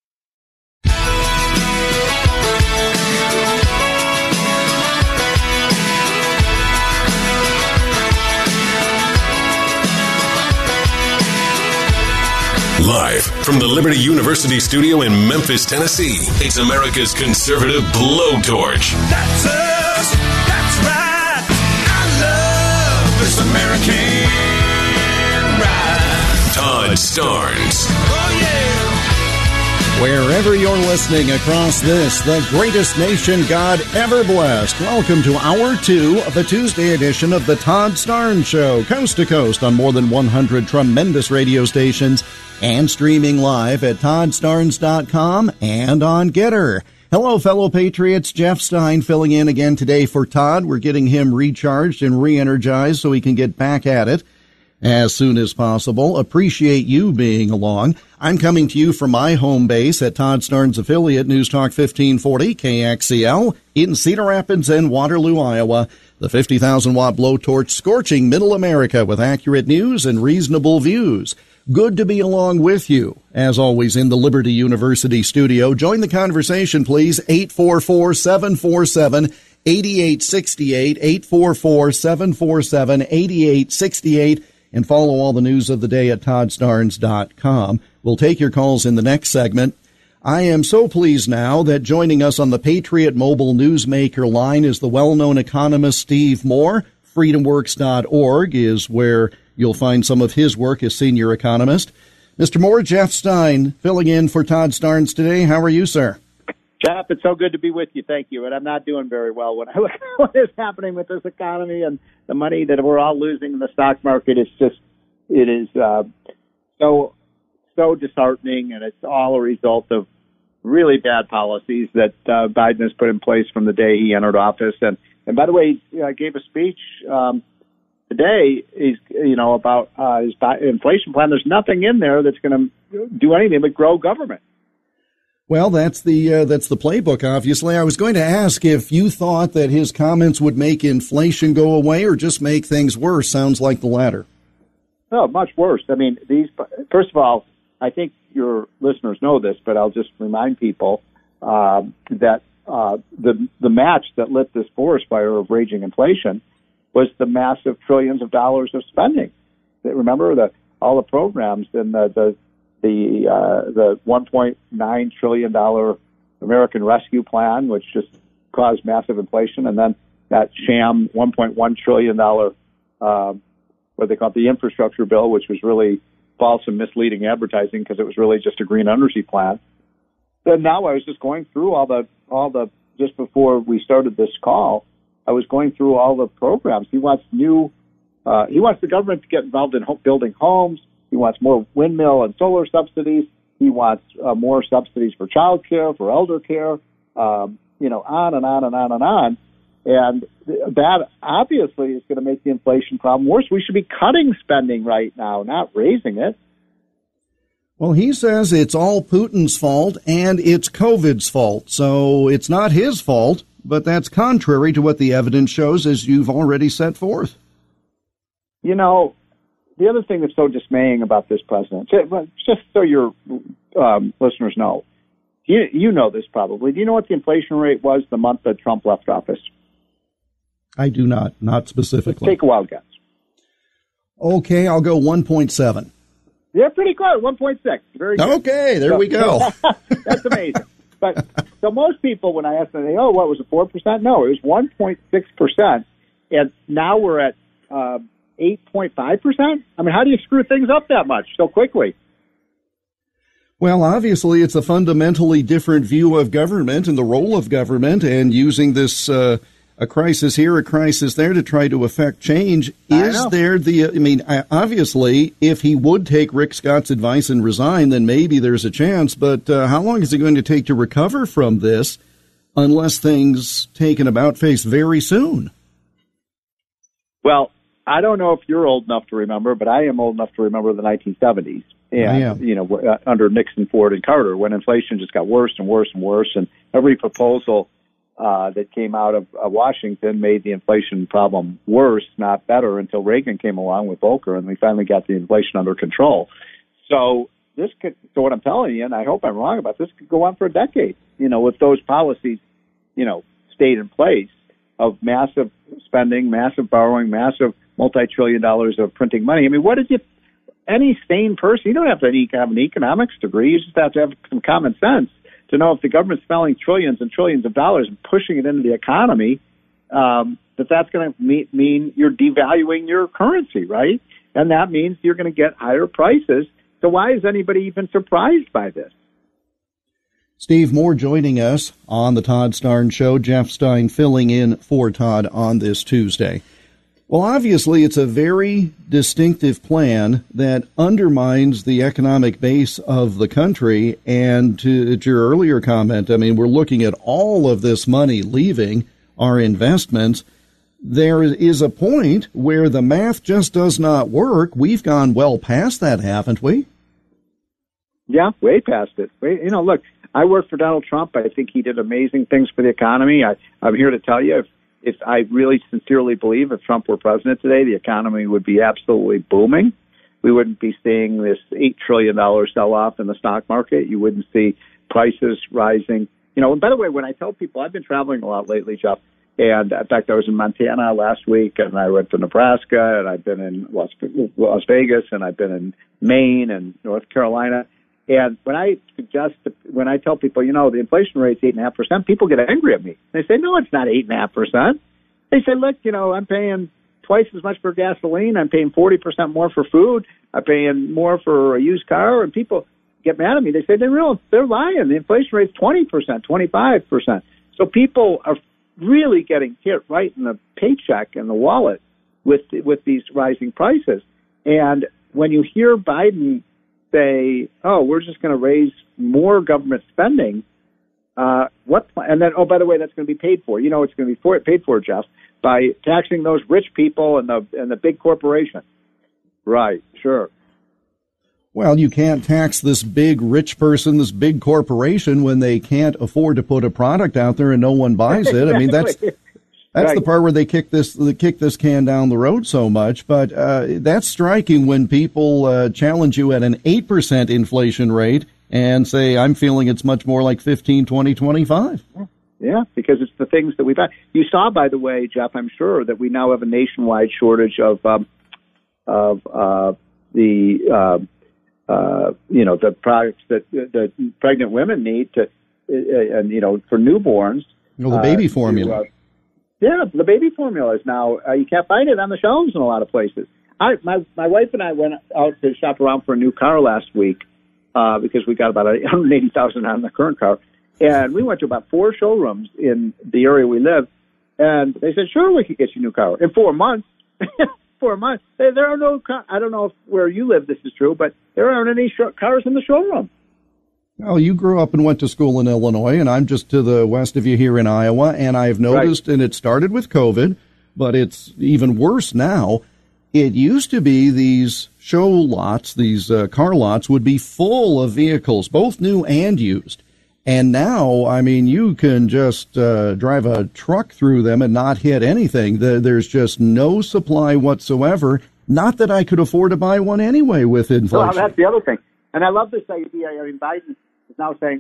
Live from the Liberty University studio in Memphis, Tennessee, it's America's conservative blowtorch. That's us. That's right. I love this American ride. Todd Starnes. Oh, yeah. Wherever you're listening across this, the greatest nation God ever blessed, welcome to Hour 2 of the Tuesday edition of the Todd Starnes Show, coast to coast on more than 100 tremendous radio stations and streaming live at ToddStarnes.com and on Getter. Hello, fellow patriots. Jeff Stein filling in again today for Todd. We're getting him recharged and re-energized so he can get back at it as soon as possible. Appreciate you being along. I'm coming to you from my home base at Todd Starnes affiliate News Talk 1540 KXCL in Cedar Rapids and Waterloo, Iowa. The 50,000-watt blowtorch scorching middle America with accurate news and reasonable views. Good to be along with you, as always, in the Liberty University studio. Join the conversation, please. 844-747-8868, 844-747-8868, and follow all the news of the day at ToddStarnes.com. We'll take your calls in the next segment. I am so pleased now that joining us on the Patriot Mobile Newsmaker line is the well-known economist Steve Moore. FreedomWorks.org is where you'll find some of his work as senior economist. Mr. Moore, Jeff Stein, filling in for Todd Starnes today. How are you, sir? Jeff, it's so good to be with you. Thank you. And I'm not doing very well. When I look at what is happening with this economy and the money that we're all losing in the stock market, it is so disheartening, and it's all a result of really bad policies that Biden has put in place from the day he entered office. And by the way, I gave a speech today about his inflation plan. There's nothing in there that's going to do anything but grow government. Well, that's the playbook, obviously. I was going to ask if you thought that his comments would make inflation go away or just make things worse. Sounds like the latter. No, much worse. I mean, first of all, I think your listeners know this, but I'll just remind people that the match that lit this forest fire of raging inflation was the massive trillions of dollars of spending. Remember all the programs and the $1.9 trillion American Rescue Plan, which just caused massive inflation, and then that sham $1.1 trillion, what they call it, the infrastructure bill, which was really false and misleading advertising because it was really just a green energy plan. Then now I was just going through all the just before we started this call, I was going through all the programs. He wants the government to get involved in building homes. He wants more windmill and solar subsidies. He wants more subsidies for child care, for elder care, on and on and on and on. And that obviously is going to make the inflation problem worse. We should be cutting spending right now, not raising it. Well, he says it's all Putin's fault and it's COVID's fault. So it's not his fault, but that's contrary to what the evidence shows, as you've already set forth. The other thing that's so dismaying about this president, just so your listeners know, you know this probably. Do you know what the inflation rate was the month that Trump left office? I do not specifically. Take a wild guess. Okay, I'll go 1.7. Yeah, pretty close, 1.6. Very good. Okay, there we go. That's amazing. But so most people, when I ask them, they what was it, 4%? No, it was 1.6%, and now we're at 8.5%. I mean, how do you screw things up that much so quickly? Well, obviously, it's a fundamentally different view of government and the role of government, and using this a crisis here, a crisis there to try to affect change. Is there obviously, if he would take Rick Scott's advice and resign, then maybe there's a chance. But how long is it going to take to recover from this unless things take an about face very soon? Well, I don't know if you're old enough to remember, but I am old enough to remember the 1970s. And, under Nixon, Ford, and Carter, when inflation just got worse and worse and worse, and every proposal that came out of Washington made the inflation problem worse, not better, until Reagan came along with Volcker, and we finally got the inflation under control. So what I'm telling you, and I hope I'm wrong about this, could go on for a decade, if those policies, stayed in place of massive spending, massive borrowing, massive multi-trillion dollars of printing money. I mean, any sane person, you don't have to have an economics degree, you just have to have some common sense to know if the government's spending trillions and trillions of dollars and pushing it into the economy, that's going to mean you're devaluing your currency, right? And that means you're going to get higher prices. So why is anybody even surprised by this? Steve Moore joining us on the Todd Starnes Show. Jeff Stein filling in for Todd on this Tuesday. Well, obviously, it's a very distinctive plan that undermines the economic base of the country. And to your earlier comment, I mean, we're looking at all of this money leaving our investments. There is a point where the math just does not work. We've gone well past that, haven't we? Yeah, way past it. Look, I worked for Donald Trump. I think he did amazing things for the economy. I'm here to tell you, if I really sincerely believe if Trump were president today, the economy would be absolutely booming. We wouldn't be seeing this $8 trillion sell-off in the stock market. You wouldn't see prices rising. And by the way, when I tell people, I've been traveling a lot lately, Jeff, and in fact, I was in Montana last week, and I went to Nebraska, and I've been in Las Vegas, and I've been in Maine and North Carolina. And when I tell people, the inflation rate's 8.5%, people get angry at me. They say, no, it's not 8.5%. They say, look, I'm paying twice as much for gasoline. I'm paying 40% more for food. I'm paying more for a used car. And people get mad at me. They say they're lying. The inflation rate's 20%, 25%. So people are really getting hit right in the paycheck and the wallet with these rising prices. And when you hear Biden say, "Oh, we're just going to raise more government spending," and then, oh, by the way, that's going to be paid for. You know, it's going to be paid for, Jeff, by taxing those rich people and the big corporations. Right, sure. Well, you can't tax this big rich person, this big corporation, when they can't afford to put a product out there and no one buys it. I mean, that's right. The part where they kick this can down the road so much. But that's striking when people challenge you at an 8% inflation rate and say, I'm feeling it's much more like 15, 20, 25. Yeah, because it's the things that we've had. You saw, by the way, Jeff, I'm sure that we now have a nationwide shortage of the products that the pregnant women need to, for newborns. Well, the baby formula. The baby formula is now, you can't find it on the shelves in a lot of places. My wife and I went out to shop around for a new car last week because we got about $180,000 on the current car. And we went to about 4 showrooms in the area we live. And they said, sure, we could get you a new car. In 4 months. 4 months. There are no, I don't know if where you live this is true, but there aren't any cars in the showroom. Well, you grew up and went to school in Illinois, and I'm just to the west of you here in Iowa, and I've noticed, and it started with COVID, but it's even worse now. It used to be these show lots, these car lots would be full of vehicles, both new and used. And now, I mean, you can just drive a truck through them and not hit anything. There's just no supply whatsoever. Not that I could afford to buy one anyway with inflation. Well, that's the other thing. And I love this idea. I mean, Biden is now saying,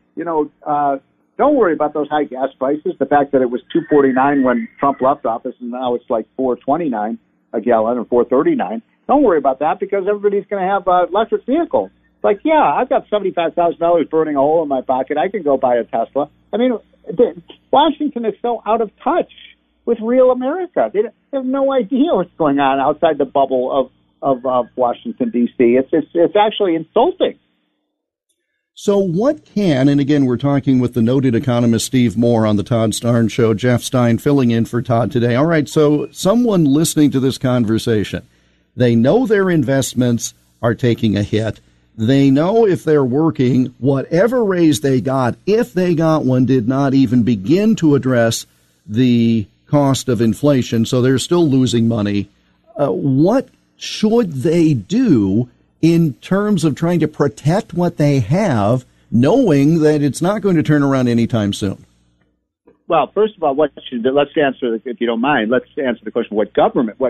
don't worry about those high gas prices. The fact that it was $2.49 when Trump left office and now it's like $4.29 a gallon or $4.39. Don't worry about that because everybody's going to have electric vehicles. Like, yeah, I've got $75,000 burning a hole in my pocket. I can go buy a Tesla. I mean, Washington is so out of touch with real America. They have no idea what's going on outside the bubble of Washington, D.C. It's actually insulting. So what can, and again, we're talking with the noted economist Steve Moore on the Todd Starnes Show, Jeff Stein filling in for Todd today. All right, so someone listening to this conversation, they know their investments are taking a hit. They know if they're working, whatever raise they got, if they got one, did not even begin to address the cost of inflation, so they're still losing money. What should they do in terms of trying to protect what they have, knowing that it's not going to turn around anytime soon? Well, first of all, let's answer, if you don't mind, let's answer the question, what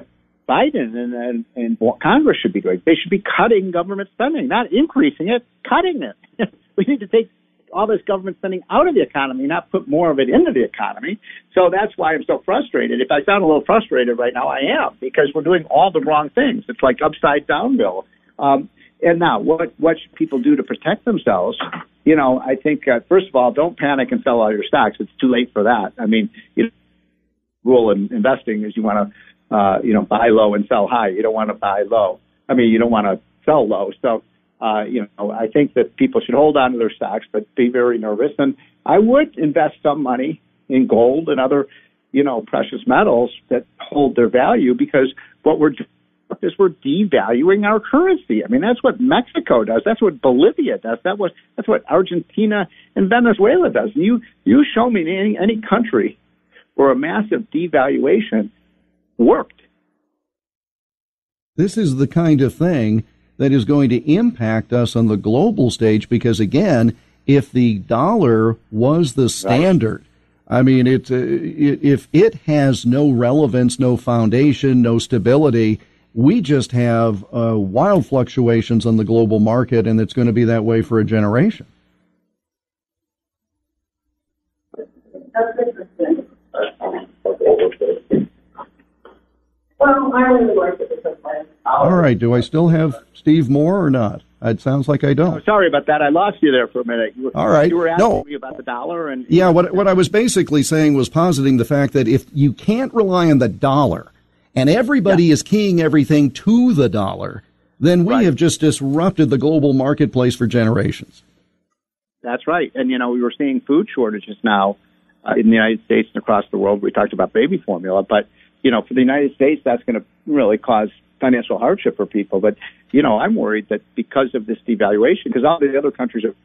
Biden and Congress should be doing. They should be cutting government spending, not increasing it, cutting it. We need to take all this government spending out of the economy, not put more of it into the economy. So that's why I'm so frustrated. If I sound a little frustrated right now, I am, because we're doing all the wrong things. It's like upside down, Bill. And now, what should people do to protect themselves? I think, first of all, don't panic and sell all your stocks. It's too late for that. I mean, rule in investing is you want to buy low and sell high. You don't want to buy low. You don't want to sell low. So, I think that people should hold on to their stocks, but be very nervous. And I would invest some money in gold and other, precious metals that hold their value, because what we're doing is we're devaluing our currency. I mean, that's what Mexico does. That's what Bolivia does. That's what Argentina and Venezuela does. You show me any country where a massive devaluation worked. This is the kind of thing that is going to impact us on the global stage, because, again, if the dollar was the standard, I mean, if it has no relevance, no foundation, no stability, we just have wild fluctuations on the global market, and it's going to be that way for a generation. That's interesting. Well, I really like it because all right. Do I still have Steve Moore or not? It sounds like I don't. Oh, sorry about that. I lost you there for a minute. All right. You were asking me about the dollar. And yeah, what I was basically saying was positing the fact that if you can't rely on the dollar and everybody is keying everything to the dollar, then we have just disrupted the global marketplace for generations. That's right. And, we were seeing food shortages now in the United States and across the world. We talked about baby formula, but, for the United States, that's going to really cause financial hardship for people. But, I'm worried that because of this devaluation, because all the other countries are.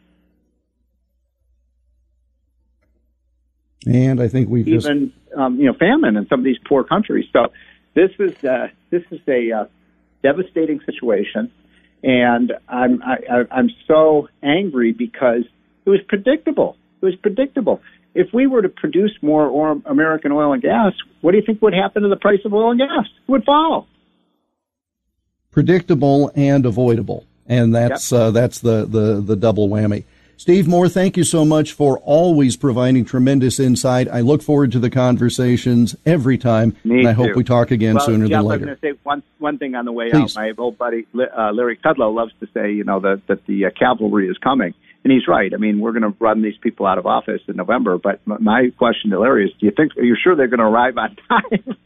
And I think we've even, famine in some of these poor countries. So this is a devastating situation. And I'm so angry because it was predictable. It was predictable. If we were to produce more American oil and gas, what do you think would happen to the price of oil and gas? It would fall. Predictable and avoidable, and that's the double whammy. Steve Moore, thank you so much for always providing tremendous insight. I look forward to the conversations every time, and I hope we talk again sooner than later. I was going to say one thing on the way out. My old buddy Larry Kudlow loves to say, that the cavalry is coming, and he's right. I mean, we're going to run these people out of office in November. But my question to Larry is, are you sure they're going to arrive on time?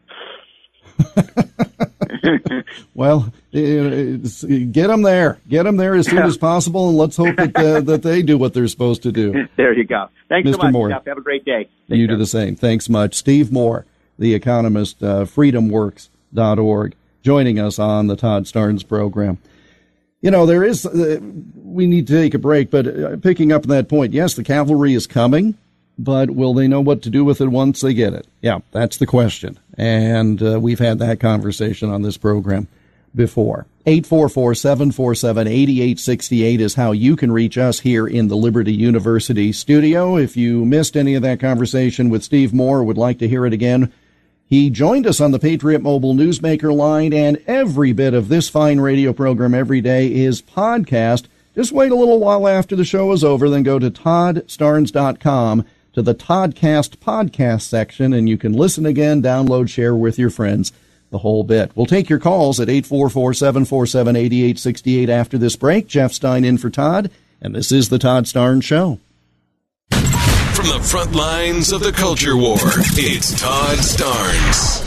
Well, get them there. Get them there as soon as possible, and let's hope that they do what they're supposed to do. There you go. Thanks Mr. so much, Moore. Jeff. Have a great day. You do the same. Thanks much. Steve Moore, the economist, freedomworks.org, joining us on the Todd Starnes program. There is, we need to take a break, but picking up on that point, yes, the cavalry is coming, but will they know what to do with it once they get it? Yeah, that's the question. And we've had that conversation on this program before. 844-747-8868 is how you can reach us here in the Liberty University studio. If you missed any of that conversation with Steve Moore or would like to hear it again, he joined us on the Patriot Mobile Newsmaker line, and every bit of this fine radio program every day is podcast. Just wait a little while after the show is over, then go to toddstarnes.com to the Toddcast podcast section, and you can listen again, download, share with your friends, the whole bit. We'll take your calls at 844-747-8868 after this break. Jeff Stein in for Todd, and this is the Todd Starnes Show. From the front lines of the culture war, it's Todd Starnes.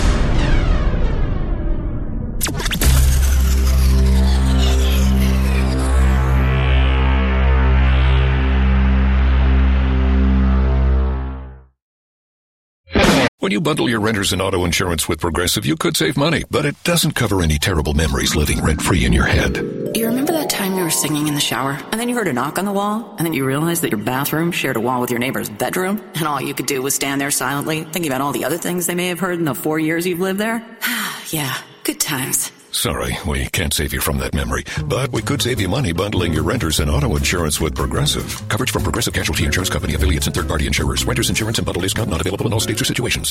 When you bundle your renters and auto insurance with Progressive, you could save money, but it doesn't cover any terrible memories living rent-free in your head. You remember that time you were singing in the shower, and then you heard a knock on the wall, and then you realized that your bathroom shared a wall with your neighbor's bedroom, and all you could do was stand there silently, thinking about all the other things they may have heard in the 4 years you've lived there? Yeah, good times. Sorry, we can't save you from that memory, but we could save you money bundling your renters and auto insurance with Progressive. Coverage from Progressive Casualty Insurance Company, affiliates, and third-party insurers. Renters insurance and bundle discount not available in all states or situations.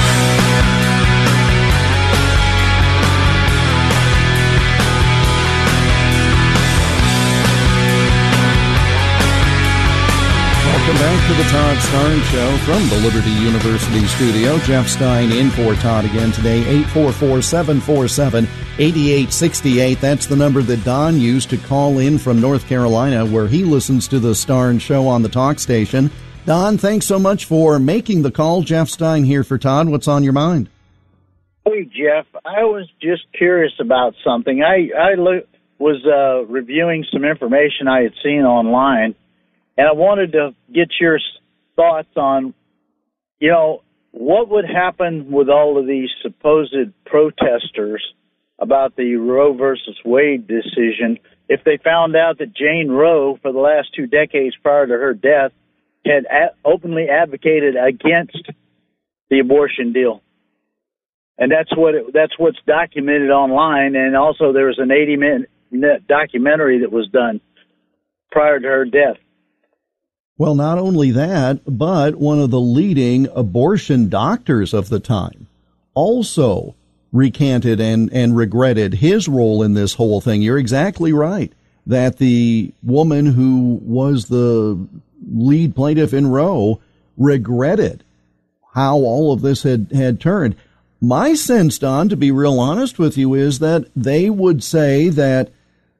Welcome back to the Todd Starnes Show from the Liberty University studio. Jeff Stein in for Todd again today. 844-747-8868. That's the number that Don used to call in from North Carolina, where he listens to the Starnes Show on the talk station. Don, thanks so much for making the call. Jeff Stein here for Todd. What's on your mind? Hey, Jeff. I was just curious about something. I was reviewing some information I had seen online, and I wanted to get your thoughts on, what would happen with all of these supposed protesters about the Roe versus Wade decision if they found out that Jane Roe, for the last 2 decades prior to her death, had openly advocated against the abortion deal. And that's what's documented online. And also there was an 80-minute documentary that was done prior to her death. Well, not only that, but one of the leading abortion doctors of the time also recanted and regretted his role in this whole thing. You're exactly right that the woman who was the lead plaintiff in Roe regretted how all of this had turned. My sense, Don, to be real honest with you, is that they would say that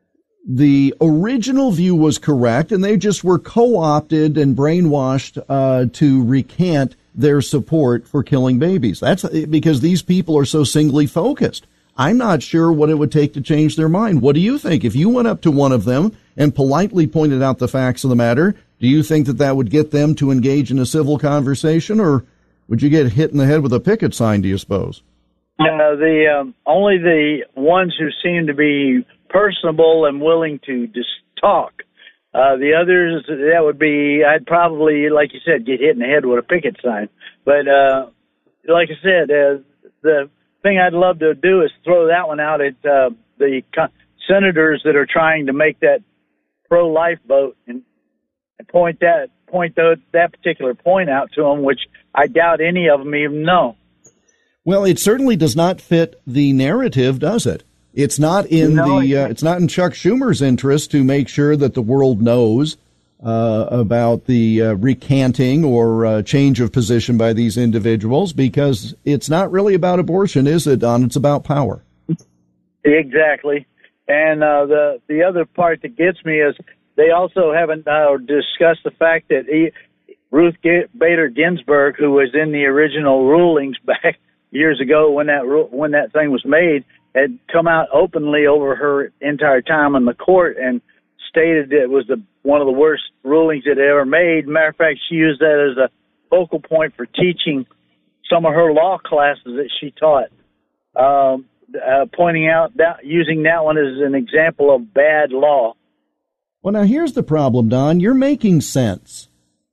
the original view was correct, and they just were co-opted and brainwashed to recant their support for killing babies. That's because these people are so singly focused. I'm not sure what it would take to change their mind. What do you think? If you went up to one of them and politely pointed out the facts of the matter, do you think that that would get them to engage in a civil conversation, or would you get hit in the head with a picket sign, do you suppose? Only the ones who seem to be personable and willing to just talk. The others, that would be, I'd probably, like you said, get hit in the head with a picket sign. But like I said, the thing I'd love to do is throw that one out at the senators that are trying to make that pro-life vote and point that particular point out to them, which I doubt any of them even know. Well, it certainly does not fit the narrative, does it? It's not in it's not in Chuck Schumer's interest to make sure that the world knows about the recanting or change of position by these individuals, because it's not really about abortion, is it, Don? It's about power. Exactly. And the other part that gets me is they also haven't discussed the fact that Ruth Bader Ginsburg, who was in the original rulings back years ago when that thing was made, had come out openly over her entire time in the court and stated it was one of the worst rulings it ever made. Matter of fact, she used that as a focal point for teaching some of her law classes that she taught, pointing out that, using that one as an example of bad law. Well, now here's the problem, Don. You're making sense.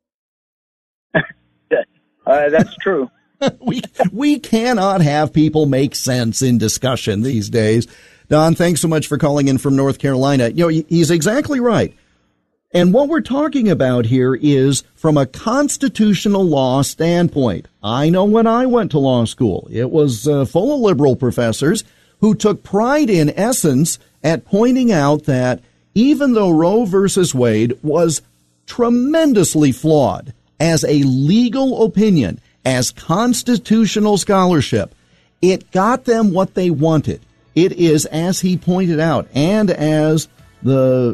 That's true. We cannot have people make sense in discussion these days. Don, thanks so much for calling in from North Carolina. You know, he's exactly right. And what we're talking about here is from a constitutional law standpoint. I know when I went to law school, it was full of liberal professors who took pride, in essence, at pointing out that even though Roe versus Wade was tremendously flawed as a legal opinion, as constitutional scholarship, it got them what they wanted. It is, as he pointed out, and as as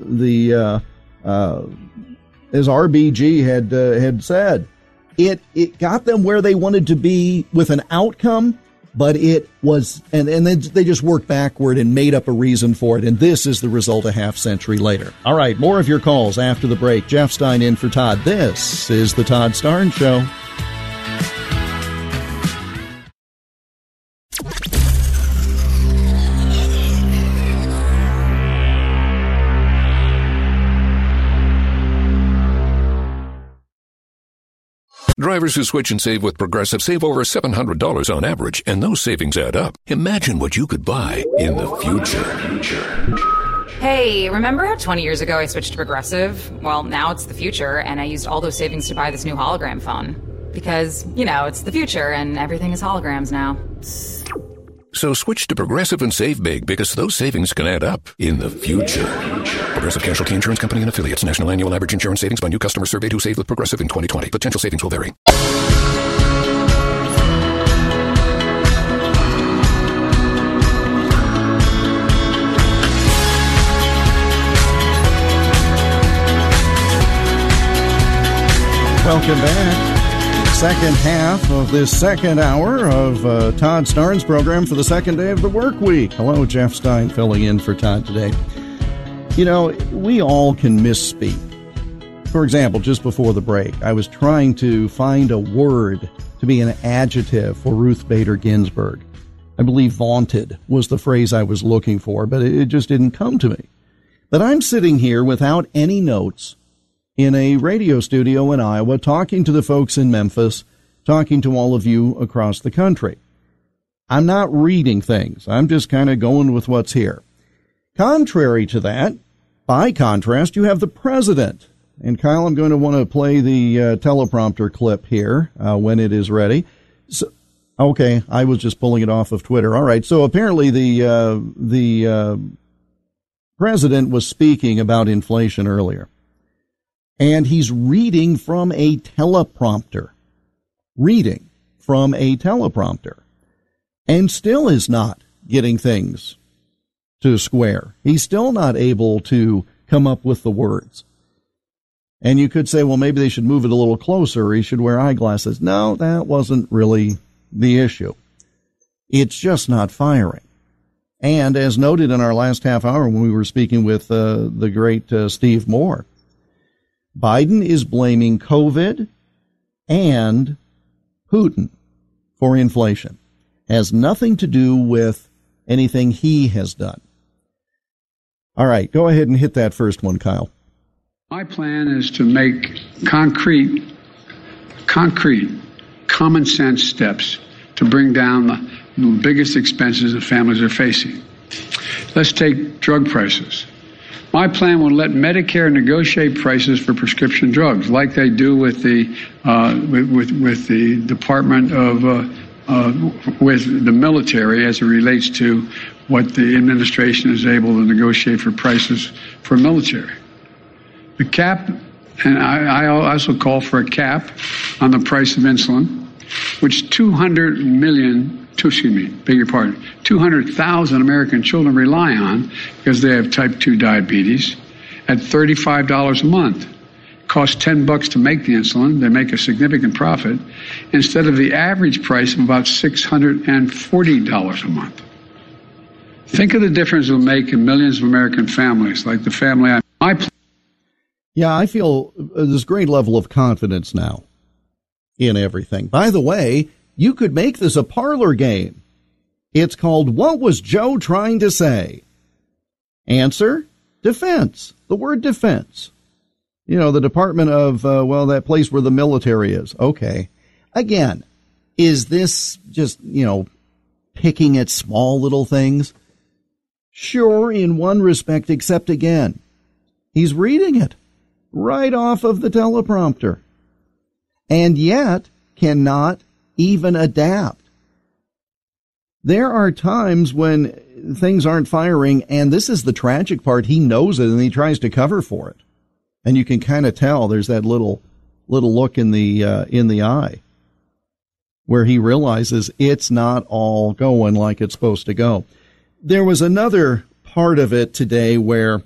RBG had said, it got them where they wanted to be with an outcome, but it was, and then they just worked backward and made up a reason for it, and this is the result a half century later. All right, more of your calls after the break. Jeff Stein in for Todd. This is the Todd Starnes Show. Drivers who switch and save with Progressive save over $700 on average, and those savings add up. Imagine what you could buy in the future. Hey, remember how 20 years ago I switched to Progressive? Well, now it's the future, and I used all those savings to buy this new hologram phone. Because, you know, it's the future, and everything is holograms now. So switch to Progressive and save big, because those savings can add up in the future. Progressive Casualty Insurance Company and Affiliates. National annual average insurance savings by new customers surveyed who saved with Progressive in 2020. Potential savings will vary. Welcome back. Second half of this second hour of Todd Starnes' program for the second day of the work week. Hello, Jeff Stein filling in for Todd today. You know, we all can misspeak. For example, just before the break, I was trying to find a word to be an adjective for Ruth Bader Ginsburg. I believe vaunted was the phrase I was looking for, but it just didn't come to me. But I'm sitting here without any notes in a radio studio in Iowa, talking to the folks in Memphis, talking to all of you across the country. I'm not reading things. I'm just kind of going with what's here. Contrary to that, by contrast, you have the president. And Kyle, I'm going to want to play the teleprompter clip here when it is ready. So, okay, I was just pulling it off of Twitter. All right, so apparently the president was speaking about inflation earlier. And he's reading from a teleprompter. And still is not getting things to square. He's still not able to come up with the words. And you could say, well, maybe they should move it a little closer, or he should wear eyeglasses. No, that wasn't really the issue. It's just not firing. And as noted in our last half hour when we were speaking with the great Steve Moore, Biden is blaming COVID and Putin for inflation. Has nothing to do with anything he has done. All right, go ahead and hit that first one, Kyle. My plan is to make concrete, common sense steps to bring down the biggest expenses that families are facing. Let's take drug prices. My plan will let Medicare negotiate prices for prescription drugs, like they do with the with the Department of with the military, as it relates to what the administration is able to negotiate for prices for military. The cap, and I also call for a cap on the price of insulin, which 200,000 American children rely on because they have type 2 diabetes, at $35 a month. It costs $10 to make the insulin. They make a significant profit, instead of the average price of about $640 a month. Think of the difference it will make in millions of American families, like the family Yeah, I feel this great level of confidence now in everything. By the way, you could make this a parlor game. It's called What Was Joe Trying to Say? Answer, defense. The word defense. You know, the Department of, that place where the military is. Okay. Again, is this just, picking at small little things? Sure, in one respect, except again, he's reading it right off of the teleprompter, and yet cannot even adapt. There are times when things aren't firing, and this is the tragic part. He knows it, and he tries to cover for it, and you can kind of tell there's that little look in the eye where he realizes it's not all going like it's supposed to go. There was another part of it today where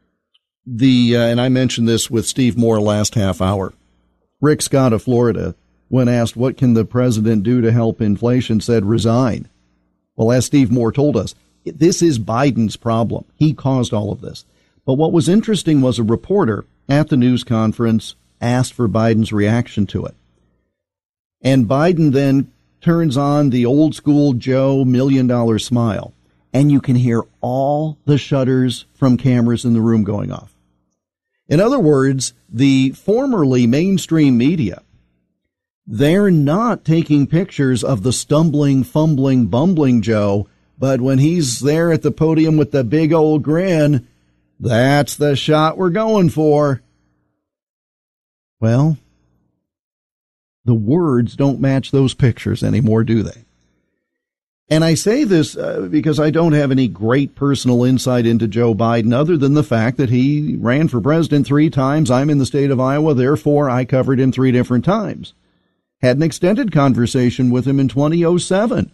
and I mentioned this with Steve Moore last half hour. Rick Scott of Florida, when asked what can the president do to help inflation, said resign. Well, as Steve Moore told us, this is Biden's problem. He caused all of this. But what was interesting was a reporter at the news conference asked for Biden's reaction to it. And Biden then turns on the old school Joe $1 million smile. And you can hear all the shutters from cameras in the room going off. In other words, the formerly mainstream media, they're not taking pictures of the stumbling, fumbling, bumbling Joe, but when he's there at the podium with the big old grin, that's the shot we're going for. Well, the words don't match those pictures anymore, do they? And I say this because I don't have any great personal insight into Joe Biden other than the fact that he ran for president 3 times. I'm in the state of Iowa, therefore I covered him 3 different times. Had an extended conversation with him in 2007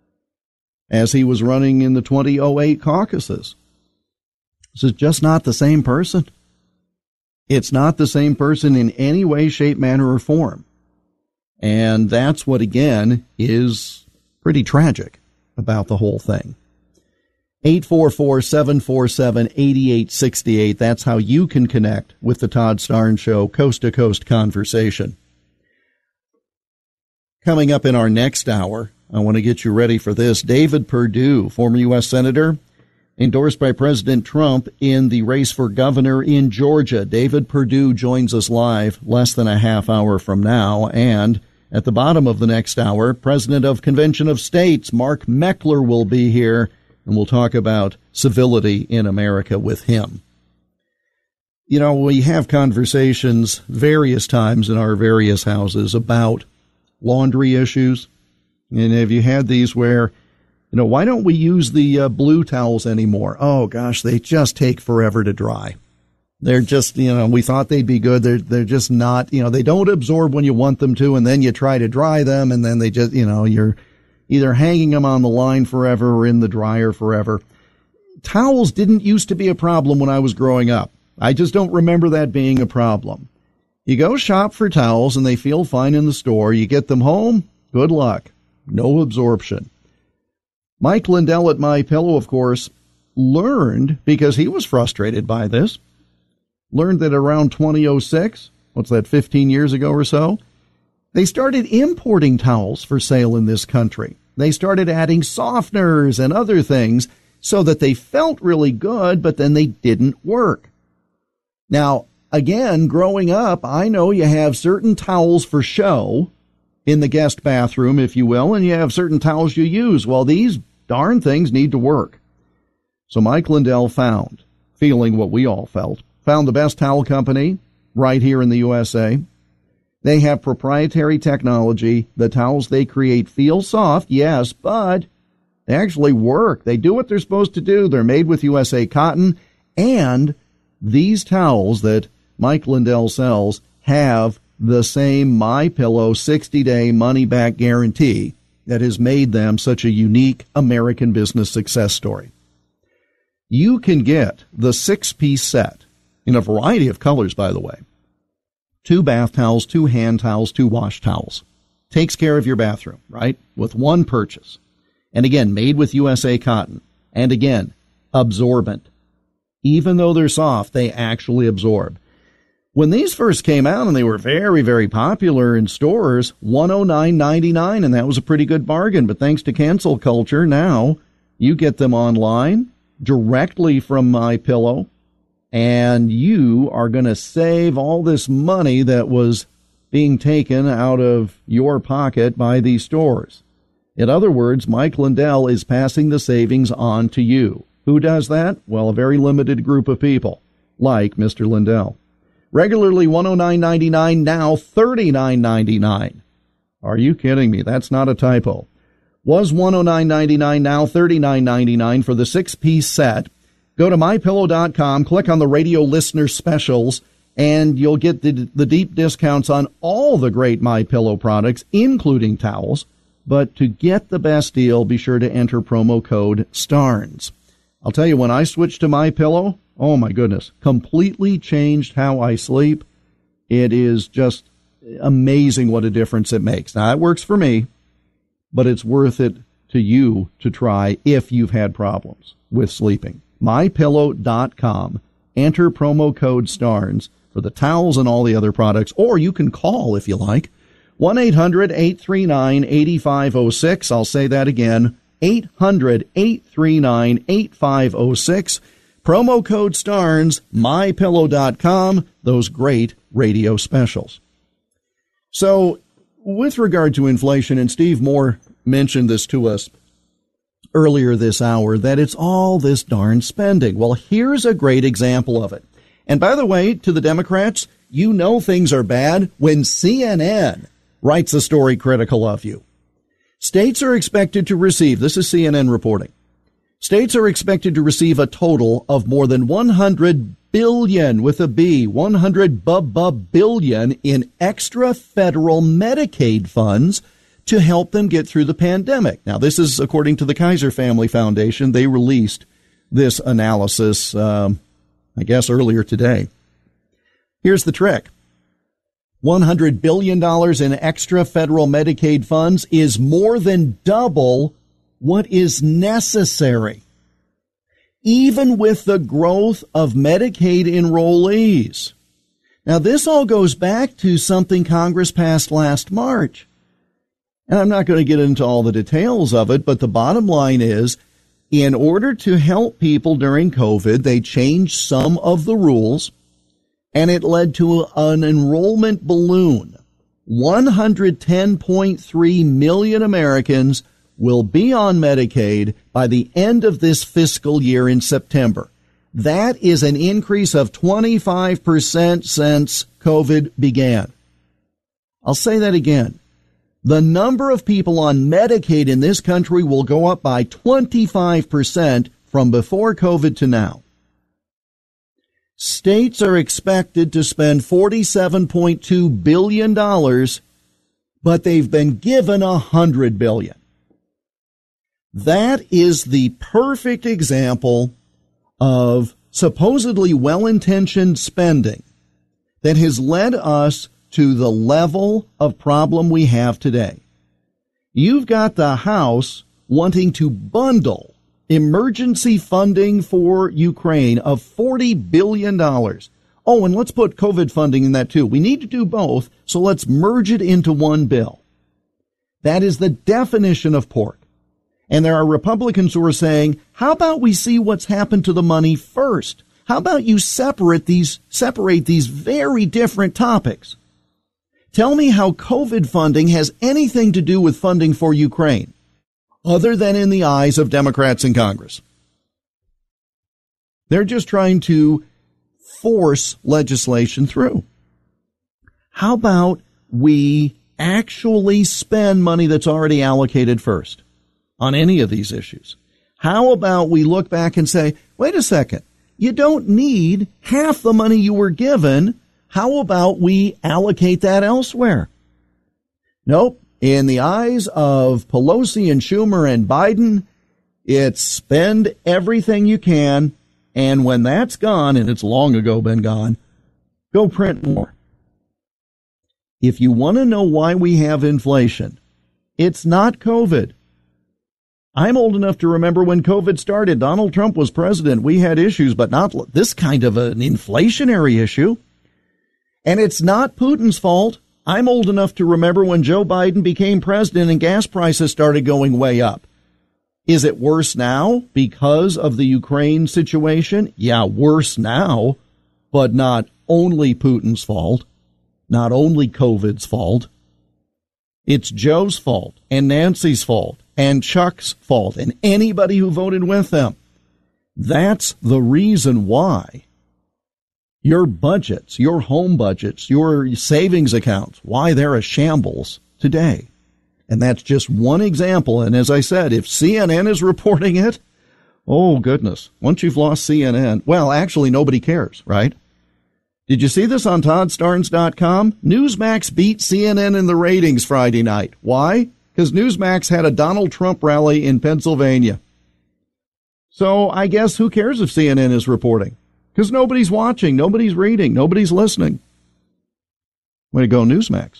as he was running in the 2008 caucuses. This is just not the same person. It's not the same person in any way, shape, manner, or form. And that's what, again, is pretty tragic about the whole thing. 844-747-8868. That's how you can connect with the Todd Starnes Show, Coast to Coast Conversation. Coming up in our next hour, I want to get you ready for this. David Perdue, former U.S. Senator, endorsed by President Trump in the race for governor in Georgia. David Perdue joins us live less than a half hour from now. And at the bottom of the next hour, President of Convention of States, Mark Meckler, will be here, and we'll talk about civility in America with him. You know, we have conversations various times in our various houses about laundry issues. And have you had these where, why don't we use the blue towels anymore? Oh, gosh, they just take forever to dry. They're just, we thought they'd be good. They're just not, they don't absorb when you want them to, and then you try to dry them, and then they just, you're either hanging them on the line forever or in the dryer forever. Towels didn't used to be a problem when I was growing up. I just don't remember that being a problem. You go shop for towels and they feel fine in the store. You get them home, good luck. No absorption. Mike Lindell at MyPillow, of course, learned, because he was frustrated by this, learned that around 2006, what's that, 15 years ago or so, they started importing towels for sale in this country. They started adding softeners and other things so that they felt really good, but then they didn't work. Now, again, growing up, I know you have certain towels for show in the guest bathroom, if you will, and you have certain towels you use. Well, these darn things need to work. So Mike Lindell found, feeling what we all felt, found the best towel company right here in the USA. They have proprietary technology. The towels they create feel soft, yes, but they actually work. They do what they're supposed to do. They're made with USA cotton, and these towels that Mike Lindell sells have the same MyPillow 60-day money-back guarantee that has made them such a unique American business success story. You can get the 6-piece set in a variety of colors, by the way. 2 bath towels, 2 hand towels, 2 wash towels. Takes care of your bathroom, right? With one purchase. And again, made with USA cotton. And again, absorbent. Even though they're soft, they actually absorb. When these first came out, and they were very, very popular in stores, $109.99, and that was a pretty good bargain. But thanks to cancel culture, now you get them online directly from MyPillow, and you are going to save all this money that was being taken out of your pocket by these stores. In other words, Mike Lindell is passing the savings on to you. Who does that? Well, a very limited group of people, like Mr. Lindell. Regularly $109.99, now $39.99. Are you kidding me? That's not a typo. Was $109.99, now $39.99 for the 6-piece set. Go to MyPillow.com, click on the radio listener specials, and you'll get the deep discounts on all the great MyPillow products, including towels. But to get the best deal, be sure to enter promo code STARNS. I'll tell you, when I switched to MyPillow, oh my goodness, completely changed how I sleep. It is just amazing what a difference it makes. Now, it works for me, but it's worth it to you to try if you've had problems with sleeping. MyPillow.com. Enter promo code STARNS for the towels and all the other products, or you can call if you like. 1-800-839-8506. I'll say that again. 800-839-8506. Promo code STARNS, MyPillow.com, those great radio specials. So, with regard to inflation, and Steve Moore mentioned this to us earlier this hour, that it's all this darn spending. Well, here's a great example of it. And by the way, to the Democrats, you know things are bad when CNN writes a story critical of you. States are expected to receive, this is CNN reporting, states are expected to receive a total of more than $100 billion, with a B, $100 billion in extra federal Medicaid funds to help them get through the pandemic. Now, this is according to the Kaiser Family Foundation. They released this analysis, I guess, earlier today. Here's the trick. $100 billion in extra federal Medicaid funds is more than double what is necessary, even with the growth of Medicaid enrollees. Now, this all goes back to something Congress passed last March. And I'm not going to get into all the details of it, but the bottom line is, in order to help people during COVID, they changed some of the rules, and it led to an enrollment balloon. 110.3 million Americans will be on Medicaid by the end of this fiscal year in September. That is an increase of 25% since COVID began. I'll say that again. The number of people on Medicaid in this country will go up by 25% from before COVID to now. States are expected to spend $47.2 billion, but they've been given $100 billion. That is the perfect example of supposedly well-intentioned spending that has led us to the level of problem we have today. You've got the House wanting to bundle emergency funding for Ukraine of $40 billion. Oh, and let's put COVID funding in that too. We need to do both, so let's merge it into one bill. That is the definition of pork. And there are Republicans who are saying, how about we see what's happened to the money first? How about you separate these very different topics? Tell me how COVID funding has anything to do with funding for Ukraine, other than in the eyes of Democrats in Congress. They're just trying to force legislation through. How about we actually spend money that's already allocated first on any of these issues? How about we look back and say, wait a second, you don't need half the money you were given. How about we allocate that elsewhere? Nope. In the eyes of Pelosi and Schumer and Biden, it's spend everything you can, and when that's gone, and it's long ago been gone, go print more. If you want to know why we have inflation, it's not COVID. I'm old enough to remember when COVID started. Donald Trump was president. We had issues, but not this kind of an inflationary issue. And it's not Putin's fault. I'm old enough to remember when Joe Biden became president and gas prices started going way up. Is it worse now because of the Ukraine situation? Yeah, worse now, but not only Putin's fault, not only COVID's fault. It's Joe's fault and Nancy's fault and Chuck's fault and anybody who voted with them. That's the reason why your budgets, your home budgets, your savings accounts, why they're a shambles today. And that's just one example. And as I said, if CNN is reporting it, oh, goodness. Once you've lost CNN, well, actually, nobody cares, right? Did you see this on ToddStarnes.com? Newsmax beat CNN in the ratings Friday night. Why? Because Newsmax had a Donald Trump rally in Pennsylvania. So I guess who cares if CNN is reporting? Because nobody's watching, nobody's reading, nobody's listening. Way to go, Newsmax.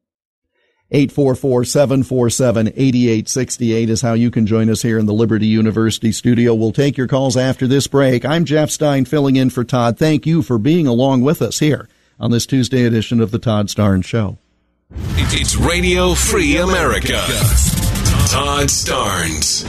844-747-8868 is how you can join us here in the Liberty University studio. We'll take your calls after this break. I'm Jeff Stein filling in for Todd. Thank you for being along with us here on this Tuesday edition of the Todd Starnes Show. It's Radio Free America. Todd Starnes.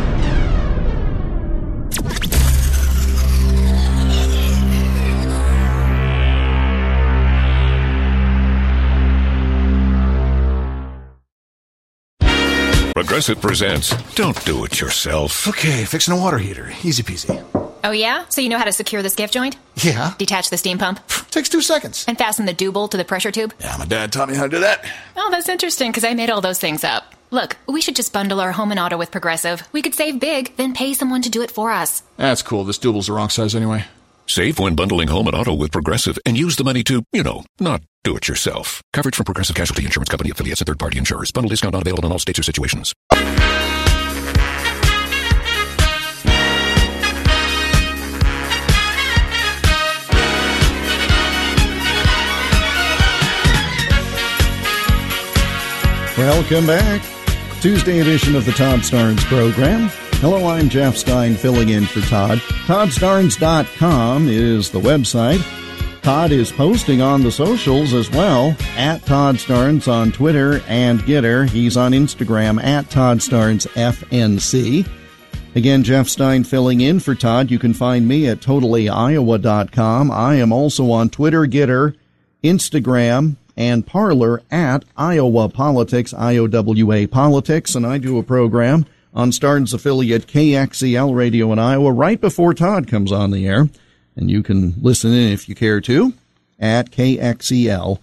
Progressive presents Don't Do It Yourself. Okay, fixing a water heater. Easy peasy. Oh, yeah? So you know how to secure the skiff joint? Yeah. Detach the steam pump? Takes 2 seconds. And fasten the dew bolt to the pressure tube? Yeah, my dad taught me how to do that. Oh, that's interesting, because I made all those things up. Look, we should just bundle our home and auto with Progressive. We could save big, then pay someone to do it for us. That's cool. This double's the wrong size anyway. Save when bundling home and auto with Progressive and use the money to, not do it yourself. Coverage from Progressive Casualty Insurance Company affiliates and third-party insurers. Bundle discount not available in all states or situations. Welcome back. Tuesday edition of the Todd Starnes program. Hello, I'm Jeff Stein filling in for Todd. ToddStarnes.com is the website. Todd is posting on the socials as well, at Todd Starnes on Twitter and Getter. He's on Instagram at Todd Starnes FNC. Again, Jeff Stein filling in for Todd. You can find me at TotallyIowa.com. I am also on Twitter, Getter, Instagram, and Parler at Iowa Politics, IOWA Politics, and I do a program on Starnes affiliate KXEL Radio in Iowa right before Todd comes on the air, and you can listen in if you care to at KXEL.com.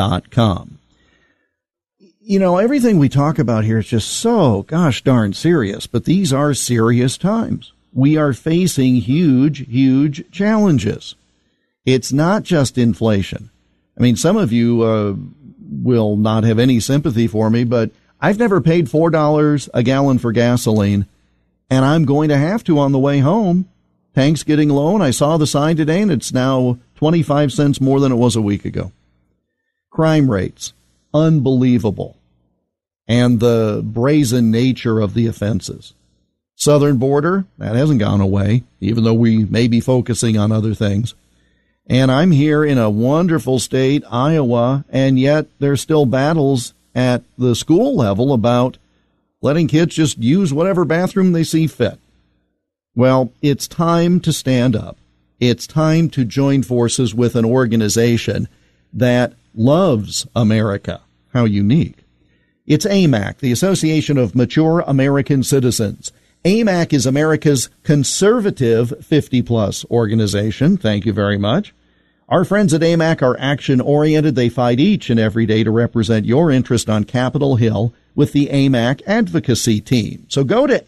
Everything we talk about here is just so gosh darn serious, but these are serious times. We are facing huge, huge challenges. It's not just inflation. I mean, some of you will not have any sympathy for me, but I've never paid $4 a gallon for gasoline, and I'm going to have to on the way home Tank's getting low, and I saw the sign today, and it's now 25 cents more than it was a week ago. Crime rates, unbelievable. And the brazen nature of the offenses. Southern border, that hasn't gone away, even though we may be focusing on other things. And I'm here in a wonderful state, Iowa, and yet there's still battles at the school level about letting kids just use whatever bathroom they see fit. Well, it's time to stand up. It's time to join forces with an organization that loves America. How unique. It's AMAC, the Association of Mature American Citizens. AMAC is America's conservative 50-plus organization. Thank you very much. Our friends at AMAC are action-oriented. They fight each and every day to represent your interest on Capitol Hill with the AMAC advocacy team. So go to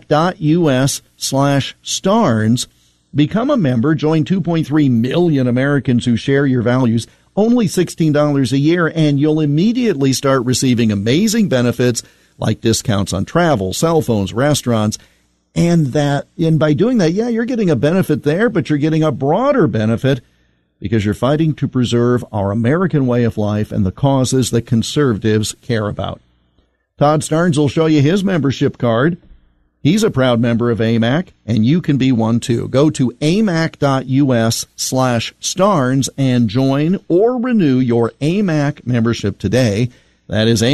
amac.us/Starnes, become a member, join 2.3 million Americans who share your values, only $16 a year, and you'll immediately start receiving amazing benefits like discounts on travel, cell phones, restaurants, and by doing that, yeah, you're getting a benefit there, but you're getting a broader benefit because you're fighting to preserve our American way of life and the causes that conservatives care about. Todd Starnes will show you his membership card. He's a proud member of AMAC, and you can be one too. Go to amac.us/Starnes and join or renew your AMAC membership today. That is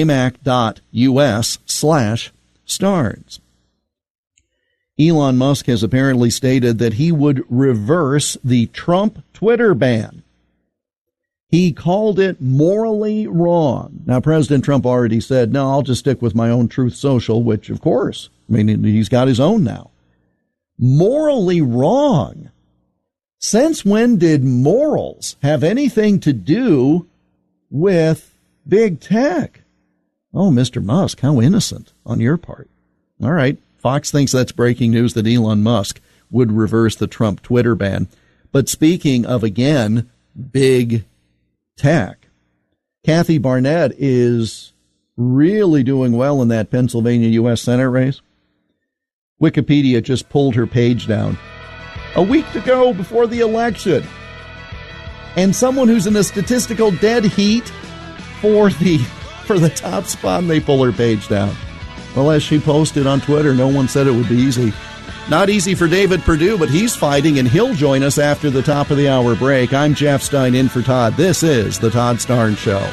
amac.us/Starnes. Elon Musk has apparently stated that he would reverse the Trump Twitter ban. He called it morally wrong. Now, President Trump already said, no, I'll just stick with my own Truth Social, which, of course, I mean, he's got his own now. Morally wrong. Since when did morals have anything to do with big tech? Oh, Mr. Musk, how innocent on your part. All right, Fox thinks that's breaking news that Elon Musk would reverse the Trump Twitter ban. But speaking of, again, big tech, Kathy Barnett is really doing well in that Pennsylvania U.S. Senate race. Wikipedia just pulled her page down a week to go before the election. And someone who's in a statistical dead heat for the top spot, and they pull her page down. Well, as she posted on Twitter, no one said it would be easy. Not easy for David Perdue, but he's fighting, and he'll join us after the top of the hour break. I'm Jeff Stein in for Todd. This is The Todd Starnes Show.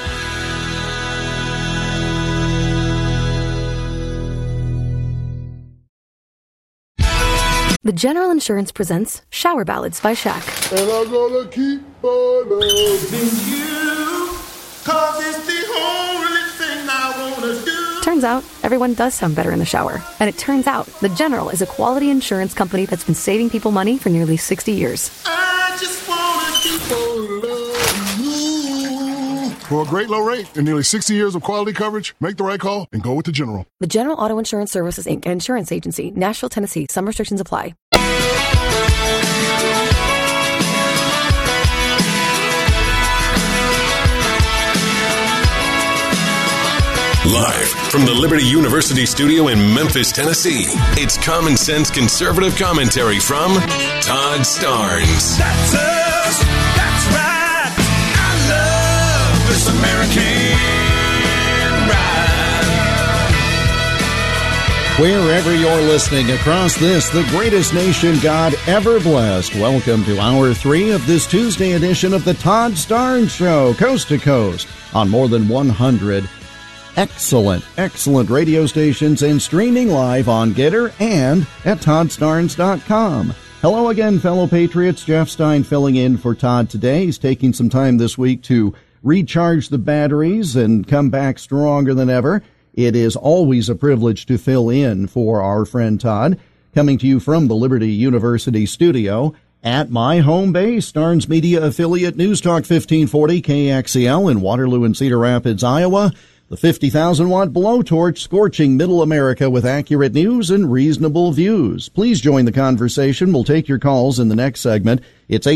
The General Insurance presents Shower Ballads by Shaq. And I'm gonna keep on loving you, 'cause it's the only thing I wanna do. Turns out, everyone does sound better in the shower. And it turns out, The General is a quality insurance company that's been saving people money for nearly 60 years. I just wanna keep on loving you. For a great low rate and nearly 60 years of quality coverage, make the right call and go with The General. The General Auto Insurance Services, Inc., an insurance agency, Nashville, Tennessee. Some restrictions apply. Live from the Liberty University studio in Memphis, Tennessee, it's Common Sense Conservative Commentary from Todd Starnes. That's us. That's right. I love this American ride. Wherever you're listening across this, the greatest nation God ever blessed, welcome to Hour 3 of this Tuesday edition of the Todd Starnes Show, coast to coast, on more than 100 excellent radio stations and streaming live on Getter and at ToddStarnes.com. Hello again, fellow patriots. Jeff Stein filling in for Todd today. He's taking some time this week to recharge the batteries and come back stronger than ever. It is always a privilege to fill in for our friend Todd, coming to you from the Liberty University studio at my home base, Starnes Media affiliate News Talk 1540 KXEL in Waterloo and Cedar Rapids, Iowa. The 50,000-watt blowtorch scorching middle America with accurate news and reasonable views. Please join the conversation. We'll take your calls in the next segment. It's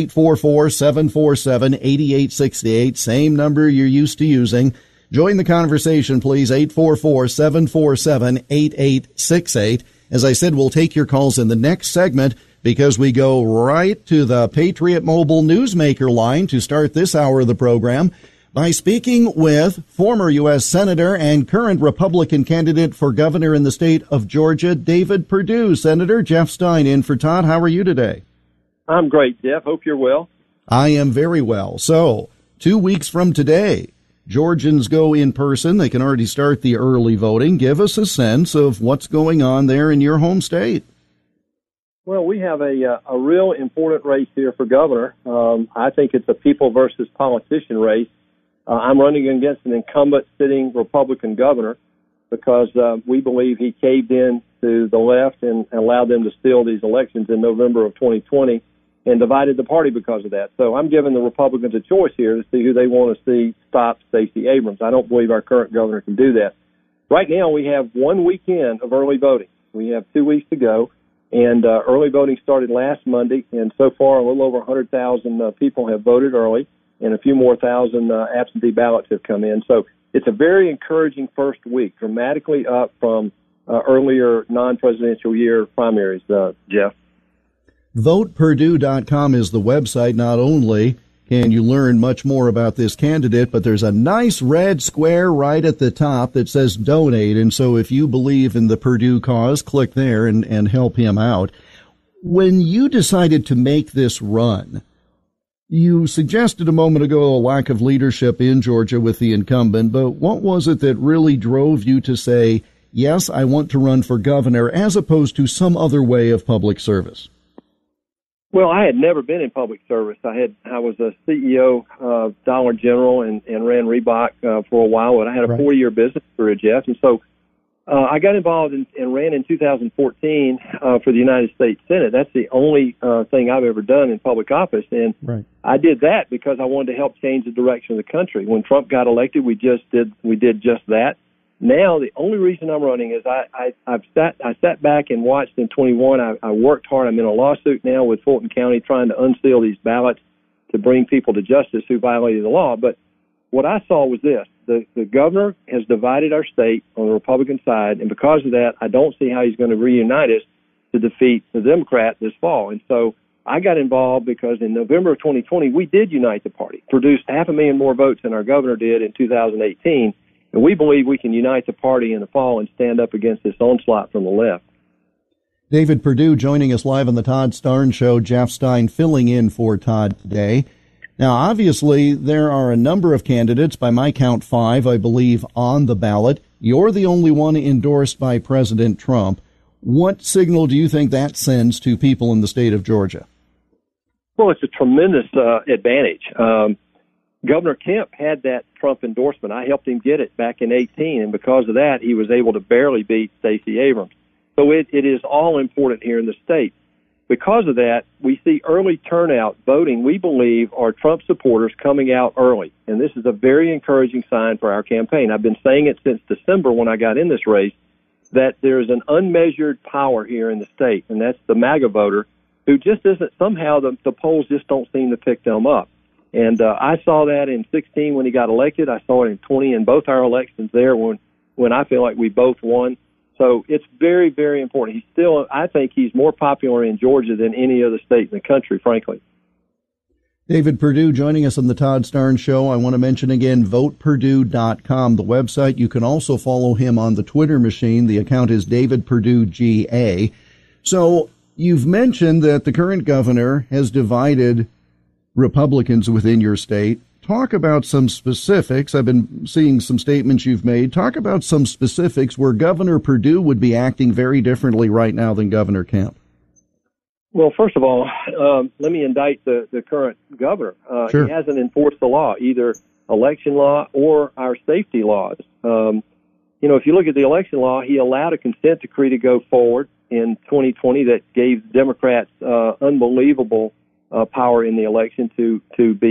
844-747-8868, same number you're used to using. Join the conversation, please, 844-747-8868. As I said, we'll take your calls in the next segment. because we go right to the Patriot Mobile Newsmaker line to start this hour of the program by speaking with former U.S. Senator and current Republican candidate for governor in the state of Georgia, David Perdue. Senator Jeff Stein in for Todd. How are you today? I'm great, Jeff. Hope you're well. I am very well. So, 2 weeks from today, Georgians go in person. They can already start the early voting. Give us a sense of what's going on there in your home state. Well, we have a real important race here for governor. I think it's a people versus politician race. I'm running against an incumbent sitting Republican governor because we believe he caved in to the left and allowed them to steal these elections in November of 2020 and divided the party because of that. So I'm giving the Republicans a choice here to see who they want to see stop Stacey Abrams. I don't believe our current governor can do that. Right now, we have 1 weekend of early voting. We have 2 weeks to go, and early voting started last Monday, and so far a little over 100,000 people have voted early, and a few more thousand absentee ballots have come in. So it's a very encouraging first week, dramatically up from earlier non-presidential year primaries, Jeff. VotePerdue.com is the website. Not only can you learn much more about this candidate, but there's a nice red square right at the top that says donate. And so if you believe in the Perdue cause, click there and help him out. When you decided to make this run, you suggested a moment ago a lack of leadership in Georgia with the incumbent, but what was it that really drove you to say, yes, I want to run for governor, as opposed to some other way of public service? Well, I had never been in public service. I was a CEO of Dollar General and ran Reebok for a while, and I had a 4-year business career, Jeff. And so I got involved and ran in 2014 for the United States Senate. That's the only thing I've ever done in public office. And I did that because I wanted to help change the direction of the country. When Trump got elected, we did just that. Now, the only reason I'm running is I sat back and watched in 21. I worked hard. I'm in a lawsuit now with Fulton County trying to unseal these ballots to bring people to justice who violated the law. But what I saw was this. The governor has divided our state on the Republican side, and because of that, I don't see how he's going to reunite us to defeat the Democrat this fall. And so I got involved because in November of 2020, we did unite the party, produced 500,000 more votes than our governor did in 2018, and we believe we can unite the party in the fall and stand up against this onslaught from the left. David Perdue joining us live on the Todd Starnes Show. Jeff Stein filling in for Todd today. Now, obviously, there are a number of candidates, by my count 5, I believe, on the ballot. You're the only one endorsed by President Trump. What signal do you think that sends to people in the state of Georgia? Well, it's a tremendous advantage. Governor Kemp had that Trump endorsement. I helped him get it back in 2018, and because of that, he was able to barely beat Stacey Abrams. So it is all important here in the state. Because of that, we see early turnout voting, we believe, are Trump supporters coming out early. And this is a very encouraging sign for our campaign. I've been saying it since December when I got in this race, that there's an unmeasured power here in the state, and that's the MAGA voter who just isn't, somehow the polls just don't seem to pick them up. And I saw that in 16 when he got elected. I saw it in 20 in both our elections there when I feel like we both won. So it's very, very important. I think he's more popular in Georgia than any other state in the country, frankly. David Perdue joining us on the Todd Starnes Show. I want to mention again, VotePerdue.com, the website. You can also follow him on the Twitter machine. The account is David Perdue GA. So you've mentioned that the current governor has divided Republicans within your state. Talk about some specifics. I've been seeing some statements you've made. Talk about some specifics where Governor Perdue would be acting very differently right now than Governor Kemp. Well, first of all, let me indict the current governor. Sure. He hasn't enforced the law, either election law or our safety laws. If you look at the election law, he allowed a consent decree to go forward in 2020 that gave Democrats unbelievable power in the election to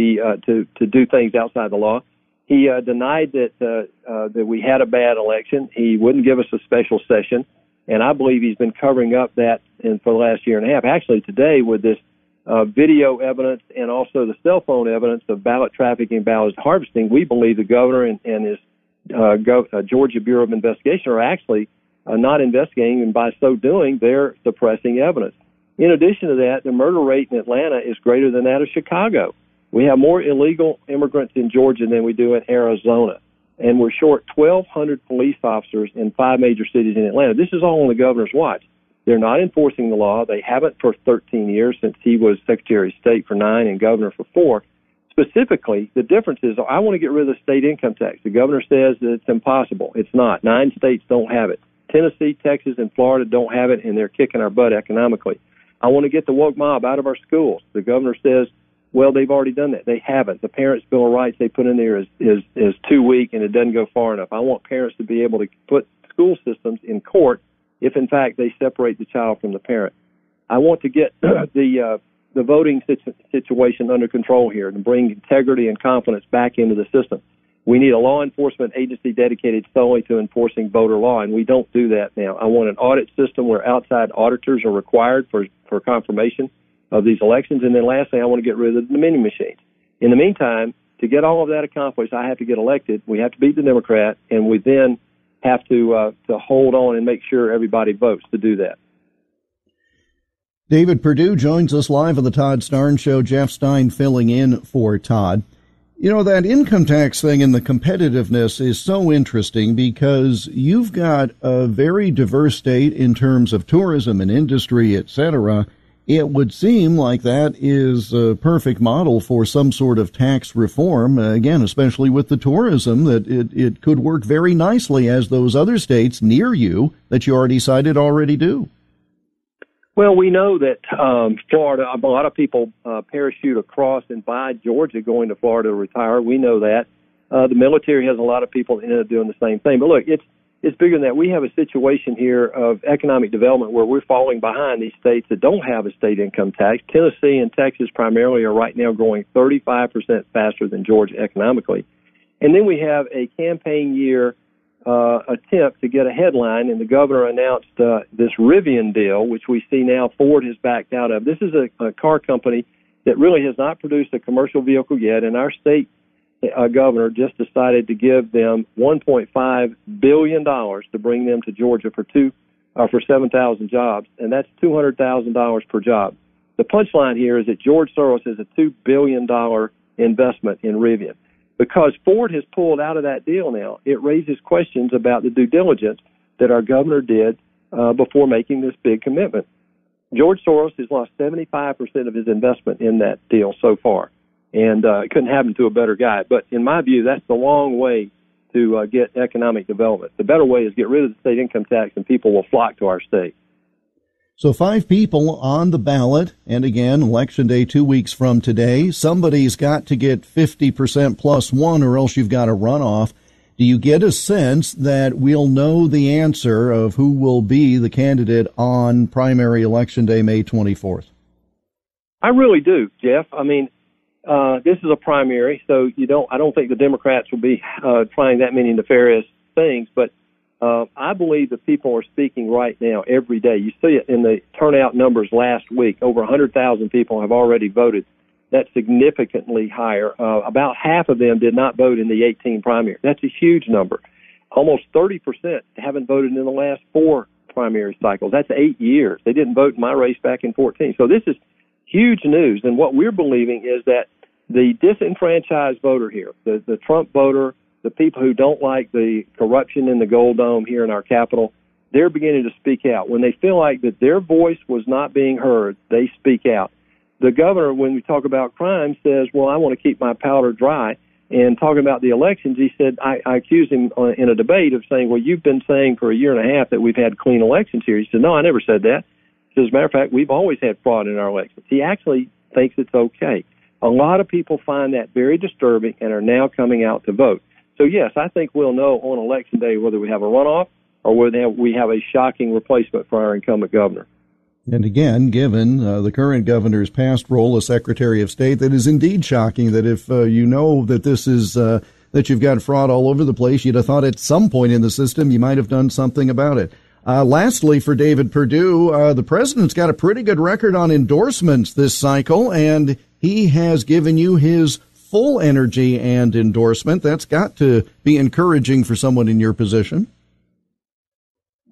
do things outside the law. He denied that we had a bad election. He wouldn't give us a special session, and I believe he's been covering up that for the last year and a half. Actually, today with this video evidence and also the cell phone evidence of ballot trafficking, ballot harvesting, we believe the governor and his Georgia Bureau of Investigation are actually not investigating, and by so doing, they're suppressing evidence. In addition to that, the murder rate in Atlanta is greater than that of Chicago. We have more illegal immigrants in Georgia than we do in Arizona. And we're short 1,200 police officers in 5 major cities in Atlanta. This is all on the governor's watch. They're not enforcing the law. They haven't for 13 years since he was Secretary of State for 9 and governor for 4. Specifically, the difference is I want to get rid of the state income tax. The governor says that it's impossible. It's not. 9 states don't have it. Tennessee, Texas, and Florida don't have it, and they're kicking our butt economically. I want to get the woke mob out of our schools. The governor says, well, they've already done that. They haven't. The Parents' Bill of Rights they put in there is too weak, and it doesn't go far enough. I want parents to be able to put school systems in court if, in fact, they separate the child from the parent. I want to get the voting situation under control here and bring integrity and confidence back into the system. We need a law enforcement agency dedicated solely to enforcing voter law, and we don't do that now. I want an audit system where outside auditors are required for confirmation of these elections. And then lastly, I want to get rid of the Dominion machines. In the meantime, to get all of that accomplished, I have to get elected. We have to beat the Democrat, and we then have to hold on and make sure everybody votes to do that. David Perdue joins us live on the Todd Starnes Show. Jeff Stein filling in for Todd. You know, that income tax thing and the competitiveness is so interesting because you've got a very diverse state in terms of tourism and industry, et cetera. It would seem like that is a perfect model for some sort of tax reform, again, especially with the tourism, that it could work very nicely as those other states near you that you already cited already do. Well, we know that Florida, a lot of people parachute across and buy Georgia going to Florida to retire. We know that. The military has a lot of people that end up doing the same thing. But look, it's bigger than that. We have a situation here of economic development where we're falling behind these states that don't have a state income tax. Tennessee and Texas primarily are right now growing 35% faster than Georgia economically. And then we have a campaign year attempt to get a headline, and the governor announced this Rivian deal, which we see now Ford has backed out of. This is a car company that really has not produced a commercial vehicle yet, and our state governor just decided to give them $1.5 billion to bring them to Georgia for 7,000 jobs, and that's $200,000 per job. The punchline here is that George Soros has a $2 billion investment in Rivian. Because Ford has pulled out of that deal now, it raises questions about the due diligence that our governor did before making this big commitment. George Soros has lost 75% of his investment in that deal so far, and it couldn't happen to a better guy. But in my view, that's the wrong way to get economic development. The better way is get rid of the state income tax, and people will flock to our state. So 5 people on the ballot, and again, Election Day 2 weeks from today. Somebody's got to get 50% plus one, or else you've got a runoff. Do you get a sense that we'll know the answer of who will be the candidate on primary Election Day, May 24th? I really do, Jeff. I mean, this is a primary, so I don't think the Democrats will be trying that many nefarious things, but I believe that people are speaking right now every day. You see it in the turnout numbers last week. Over 100,000 people have already voted. That's significantly higher. About half of them did not vote in the 18 primary. That's a huge number. Almost 30% haven't voted in the last 4 primary cycles. That's 8 years. They didn't vote in my race back in 2014. So this is huge news. And what we're believing is that the disenfranchised voter here, the Trump voter, the people who don't like the corruption in the Gold Dome here in our capital, they're beginning to speak out. When they feel like that their voice was not being heard, they speak out. The governor, when we talk about crime, says, well, I want to keep my powder dry. And talking about the elections, he said, I accused him in a debate of saying, well, you've been saying for a year and a half that we've had clean elections here. He said, no, I never said that. He said, as a matter of fact, we've always had fraud in our elections. He actually thinks it's okay. A lot of people find that very disturbing and are now coming out to vote. So, yes, I think we'll know on Election Day whether we have a runoff or whether we have a shocking replacement for our incumbent governor. And again, given the current governor's past role as Secretary of State, that is indeed shocking that if you know that this is that you've got fraud all over the place, you'd have thought at some point in the system you might have done something about it. Lastly, for David Perdue, the president's got a pretty good record on endorsements this cycle, and he has given you his full energy and endorsement. That's got to be encouraging for someone in your position.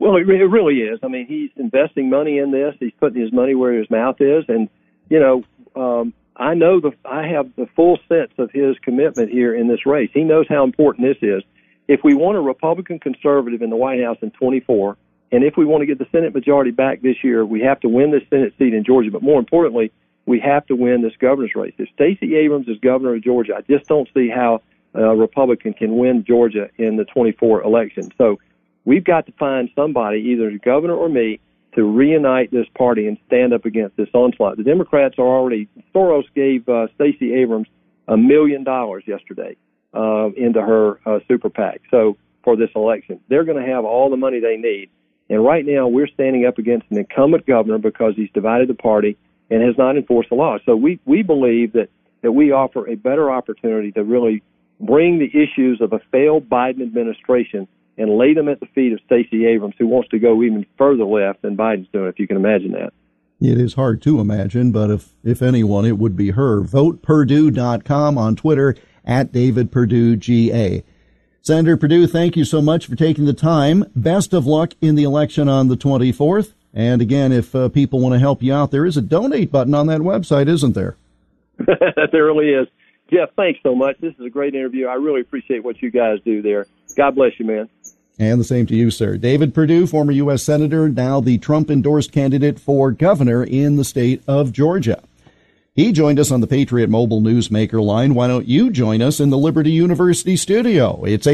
Well, it really is. I mean, he's investing money in this. He's putting his money where his mouth is. And, you know, I have the full sense of his commitment here in this race. He knows how important this is. If we want a Republican conservative in the White House in 24, and if we want to get the Senate majority back this year, we have to win this Senate seat in Georgia. But more importantly, we have to win this governor's race. If Stacey Abrams is governor of Georgia, I just don't see how a Republican can win Georgia in the 24 election. So we've got to find somebody, either the governor or me, to reunite this party and stand up against this onslaught. The Democrats are already, Soros gave Stacey Abrams $1 million yesterday into her super PAC. So for this election, they're going to have all the money they need. And right now we're standing up against an incumbent governor because he's divided the party and has not enforced the law. So we believe that we offer a better opportunity to really bring the issues of a failed Biden administration and lay them at the feet of Stacey Abrams, who wants to go even further left than Biden's doing, if you can imagine that. It is hard to imagine, but if anyone, it would be her. VotePerdue.com, on Twitter, @DavidPerdueGA. Senator Perdue, thank you so much for taking the time. Best of luck in the election on the 24th. And again, if people want to help you out, there is a donate button on that website, isn't there? There really is. Jeff, thanks so much. This is a great interview. I really appreciate what you guys do there. God bless you, man. And the same to you, sir. David Perdue, former U.S. Senator, now the Trump-endorsed candidate for governor in the state of Georgia. He joined us on the Patriot Mobile Newsmaker line. Why don't you join us in the Liberty University studio? It's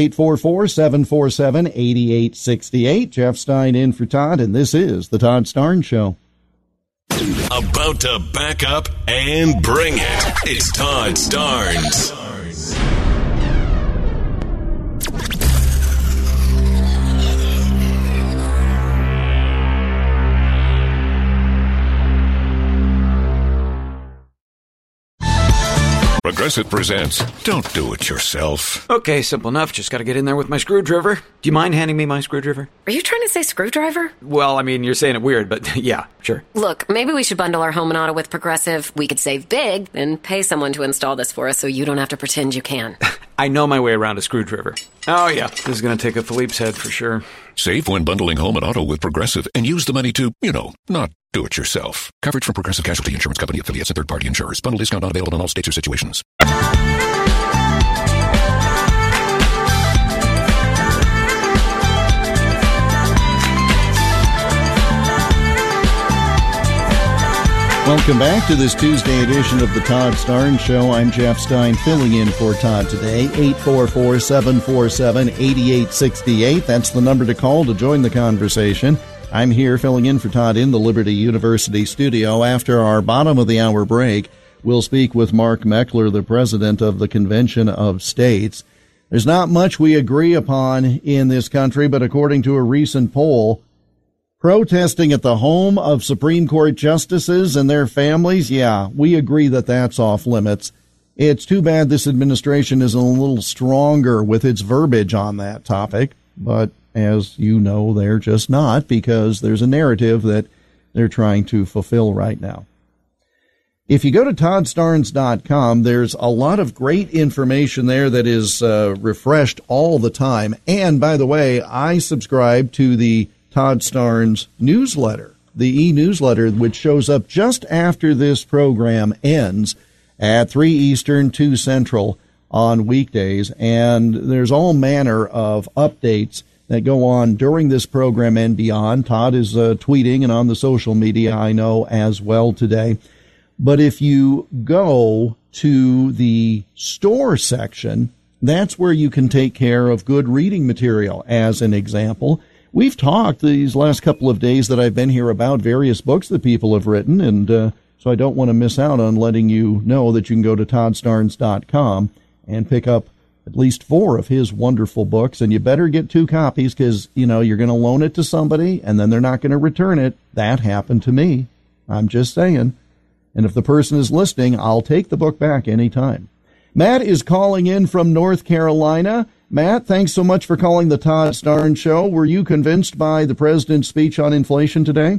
844-747-8868. Jeff Stein in for Todd, and this is The Todd Starnes Show. About to back up and bring it. It's Todd Starnes. Progressive presents Don't Do It Yourself. Okay, simple enough. Just got to get in there with my screwdriver. Do you mind handing me my screwdriver? Are you trying to say screwdriver? Well, I mean, you're saying it weird, but yeah, sure. Look, maybe we should bundle our home and auto with Progressive. We could save big and pay someone to install this for us so you don't have to pretend you can. I know my way around a screwdriver. Oh, yeah. This is going to take a Philippe's head for sure. Save when bundling home and auto with Progressive and use the money to, not do it yourself. Coverage from Progressive Casualty Insurance Company, affiliates, and third-party insurers. Bundle discount not available in all states or situations. Welcome back to this Tuesday edition of the Todd Starnes Show. I'm Jeff Stein, filling in for Todd today. 844-747-8868. That's the number to call to join the conversation. I'm here filling in for Todd in the Liberty University studio. After our bottom of the hour break, we'll speak with Mark Meckler, the president of the Convention of States. There's not much we agree upon in this country, but according to a recent poll, protesting at the home of Supreme Court justices and their families, yeah, we agree that that's off limits. It's too bad this administration isn't a little stronger with its verbiage on that topic, but as you know, they're just not, because there's a narrative that they're trying to fulfill right now. If you go to ToddStarnes.com, there's a lot of great information there that is refreshed all the time. And by the way, I subscribe to the Todd Starnes newsletter, the e-newsletter, which shows up just after this program ends at 3 Eastern, 2 Central on weekdays. And there's all manner of updates that go on during this program and beyond. Todd is tweeting and on the social media, I know, as well today. But if you go to the store section, that's where you can take care of good reading material. As an example, we've talked these last couple of days that I've been here about various books that people have written, and so I don't want to miss out on letting you know that you can go to ToddStarnes.com and pick up at least 4 of his wonderful books, and you better get 2 copies because, you're going to loan it to somebody and then they're not going to return it. That happened to me. I'm just saying. And if the person is listening, I'll take the book back anytime. Matt is calling in from North Carolina. Matt, thanks so much for calling the Todd Starnes Show. Were you convinced by the president's speech on inflation today?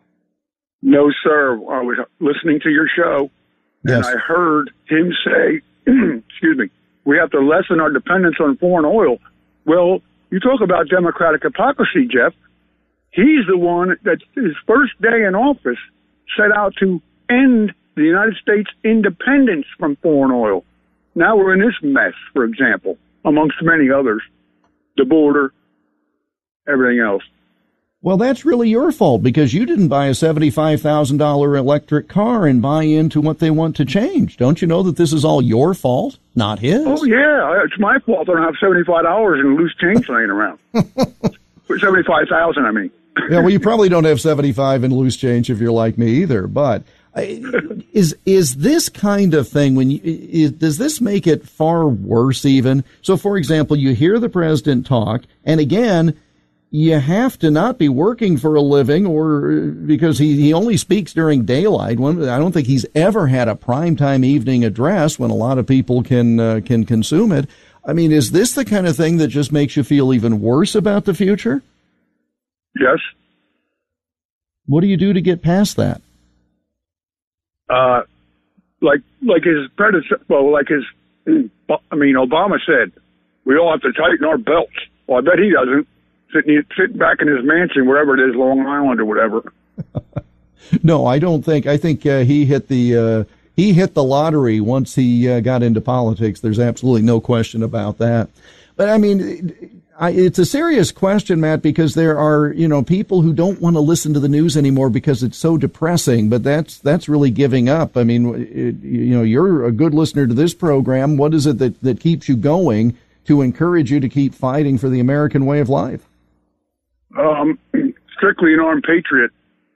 No, sir. I was listening to your show, yes, and I heard him say, excuse me, we have to lessen our dependence on foreign oil. Well, you talk about democratic hypocrisy, Jeff. He's the one that his first day in office set out to end the United States independence from foreign oil. Now we're in this mess, for example, amongst many others. The border, everything else. Well, that's really your fault because you didn't buy a $75,000 electric car and buy into what they want to change. Don't you know that this is all your fault, not his? Oh, yeah. It's my fault I don't have $75 in loose change laying around. $75,000, I mean. Yeah, well, you probably don't have 75 in loose change if you're like me either. But is this kind of thing, does this make it far worse even? So, for example, you hear the president talk, and again, you have to not be working for a living or because he only speaks during daylight. I don't think he's ever had a primetime evening address when a lot of people can consume it. I mean, is this the kind of thing that just makes you feel even worse about the future? Yes. What do you do to get past that? Like his predecessor, Obama said, we all have to tighten our belts. Well, I bet he doesn't. Sitting back in his mansion, wherever it is, Long Island or whatever. No, I don't think. I think he hit the lottery once he got into politics. There's absolutely no question about that. But I mean, it's a serious question, Matt, because there are people who don't want to listen to the news anymore because it's so depressing. But that's really giving up. I mean, you're a good listener to this program. What is it that keeps you going to encourage you to keep fighting for the American way of life? Strictly an armed patriot.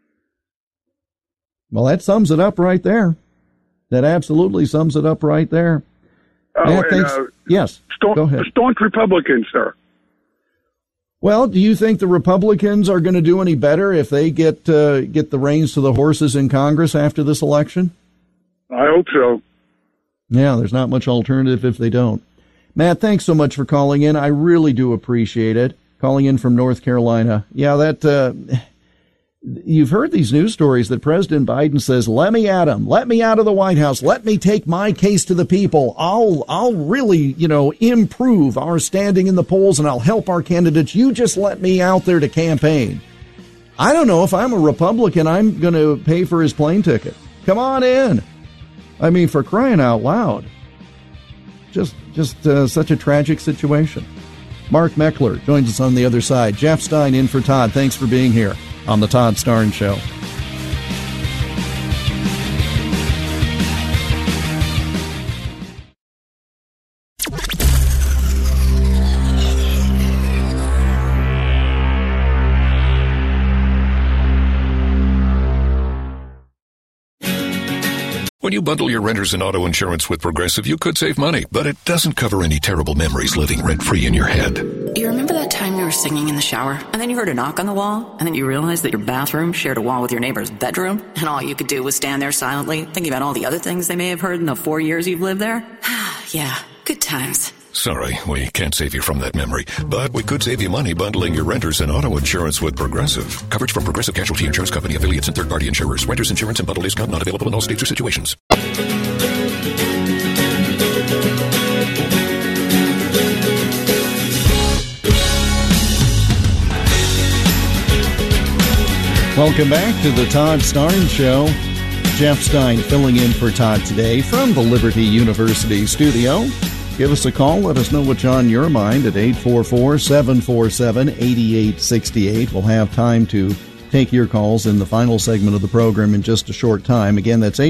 Well, that sums it up right there. That absolutely sums it up right there. Matt, thanks. Yes, go ahead. Staunch Republican, sir. Well, do you think the Republicans are going to do any better if they get the reins to the horses in Congress after this election? I hope so. Yeah, there's not much alternative if they don't. Matt, thanks so much for calling in. I really do appreciate it. Calling in from North Carolina. Yeah, you've heard these news stories that President Biden says, let me at him. Let me out of the White House. Let me take my case to the people. I'll really, improve our standing in the polls and I'll help our candidates. You just let me out there to campaign. I don't know if I'm a Republican, I'm going to pay for his plane ticket. Come on in. I mean, for crying out loud. Just such a tragic situation. Mark Meckler joins us on the other side. Jeff Stein in for Todd. Thanks for being here on the Todd Starnes Show. When you bundle your renters and auto insurance with Progressive, you could save money, but it doesn't cover any terrible memories living rent-free in your head. You remember that time you were singing in the shower, and then you heard a knock on the wall, and then you realized that your bathroom shared a wall with your neighbor's bedroom, and all you could do was stand there silently, thinking about all the other things they may have heard in the 4 years you've lived there? Yeah, good times. Sorry, we can't save you from that memory, but we could save you money bundling your renters and auto insurance with Progressive. Coverage from Progressive Casualty Insurance Company, affiliates, and third-party insurers. Renters insurance and bundle discount not available in all states or situations. Welcome back to the Todd Starnes Show. Jeff Stein filling in for Todd today from the Liberty University studio. Give us a call. Let us know what's on your mind at 844-747-8868. We'll have time to take your calls in the final segment of the program in just a short time. Again, that's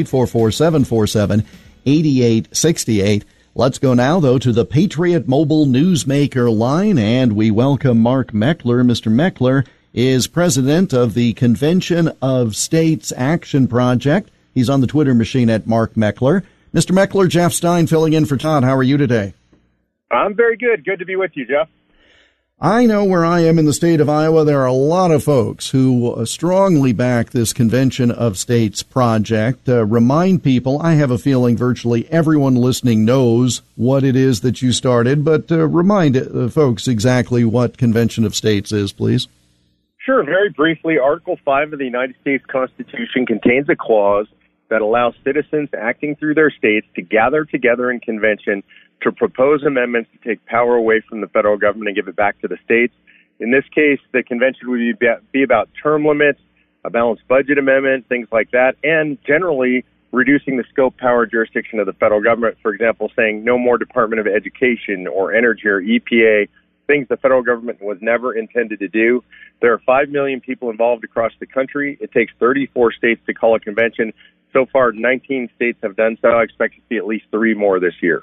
844-747-8868. Let's go now, though, to the Patriot Mobile Newsmaker line, and we welcome Mark Meckler. Mr. Meckler is president of the Convention of States Action Project. He's on the Twitter machine at Mark Meckler. Mr. Meckler, Jeff Stein filling in for Todd. How are you today? I'm very good. Good to be with you, Jeff. I know where I am in the state of Iowa, there are a lot of folks who strongly back this Convention of States project. Remind people, I have a feeling virtually everyone listening knows what it is that you started, but remind folks exactly what Convention of States is, please. Sure. Very briefly, Article 5 of the United States Constitution contains a clause that allows citizens acting through their states to gather together in convention to propose amendments to take power away from the federal government and give it back to the states. In this case, the convention would be about term limits, a balanced budget amendment, things like that, and generally reducing the scope, power, jurisdiction of the federal government. For example, saying no more Department of Education or Energy or EPA, things the federal government was never intended to do. There are 5 million people involved across the country. It takes 34 states to call a convention. So far, 19 states have done so. I expect to see at least 3 more this year.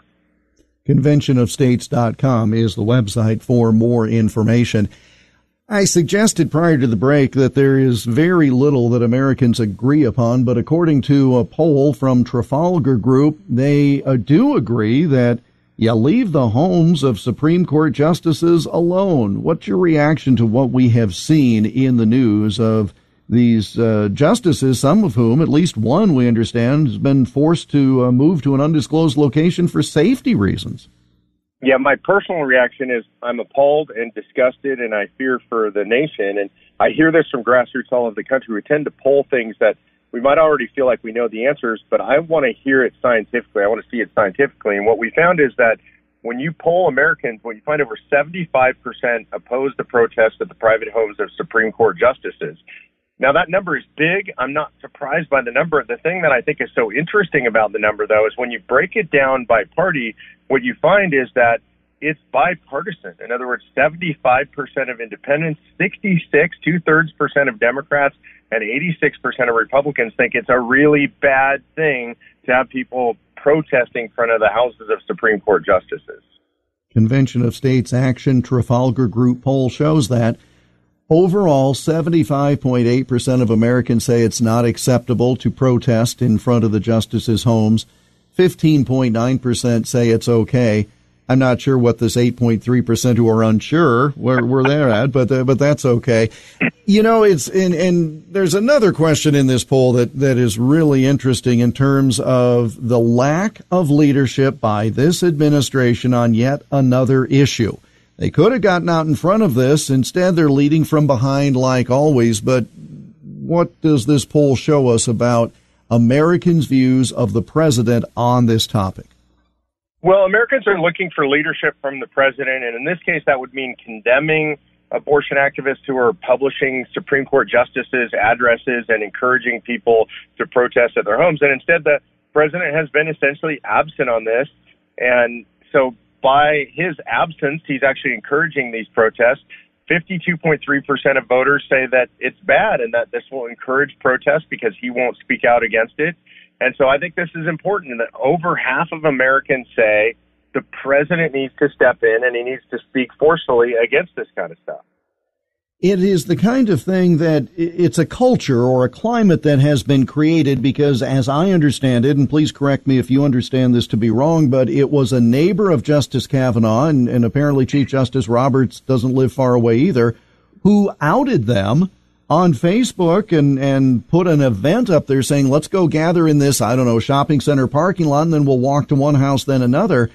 Conventionofstates.com is the website for more information. I suggested prior to the break that there is very little that Americans agree upon, but according to a poll from Trafalgar Group, they do agree that you leave the homes of Supreme Court justices alone. What's your reaction to what we have seen in the news of these justices, some of whom, at least one we understand, has been forced to move to an undisclosed location for safety reasons? Yeah, my personal reaction is I'm appalled and disgusted, and I fear for the nation. And I hear this from grassroots all over the country. We tend to poll things that we might already feel like we know the answers, but I want to hear it scientifically. I want to see it scientifically. And what we found is that when you poll Americans, when you find over 75% oppose the protest at the private homes of Supreme Court justices. Now, that number is big. I'm not surprised by the number. The thing that I think is so interesting about the number, though, is when you break it down by party, what you find is that it's bipartisan. In other words, 75% of independents, 2/3% of Democrats, and 86% of Republicans think it's a really bad thing to have people protesting in front of the houses of Supreme Court justices. Convention of States Action Trafalgar Group poll shows that overall, 75.8% of Americans say it's not acceptable to protest in front of the justices' homes. 15.9% say it's okay. I'm not sure what this 8.3% who are unsure where they're at, but that's okay. You know, it's and there's another question in this poll that is really interesting in terms of the lack of leadership by this administration on yet another issue. They could have gotten out in front of this. Instead, they're leading from behind like always. But what does this poll show us about Americans' views of the president on this topic? Well, Americans are looking for leadership from the president, and in this case, that would mean condemning abortion activists who are publishing Supreme Court justices' addresses and encouraging people to protest at their homes. And instead, the president has been essentially absent on this. And so by his absence, he's actually encouraging these protests. 52.3% of voters say that it's bad and that this will encourage protests because he won't speak out against it. And so I think this is important that over half of Americans say the president needs to step in and he needs to speak forcefully against this kind of stuff. It is the kind of thing that it's a culture or a climate that has been created because, as I understand it, and please correct me if you understand this to be wrong, but it was a neighbor of Justice Kavanaugh, and apparently Chief Justice Roberts doesn't live far away either, who outed them on Facebook and put an event up there saying, let's go gather in this, shopping center parking lot, and then we'll walk to one house, then another.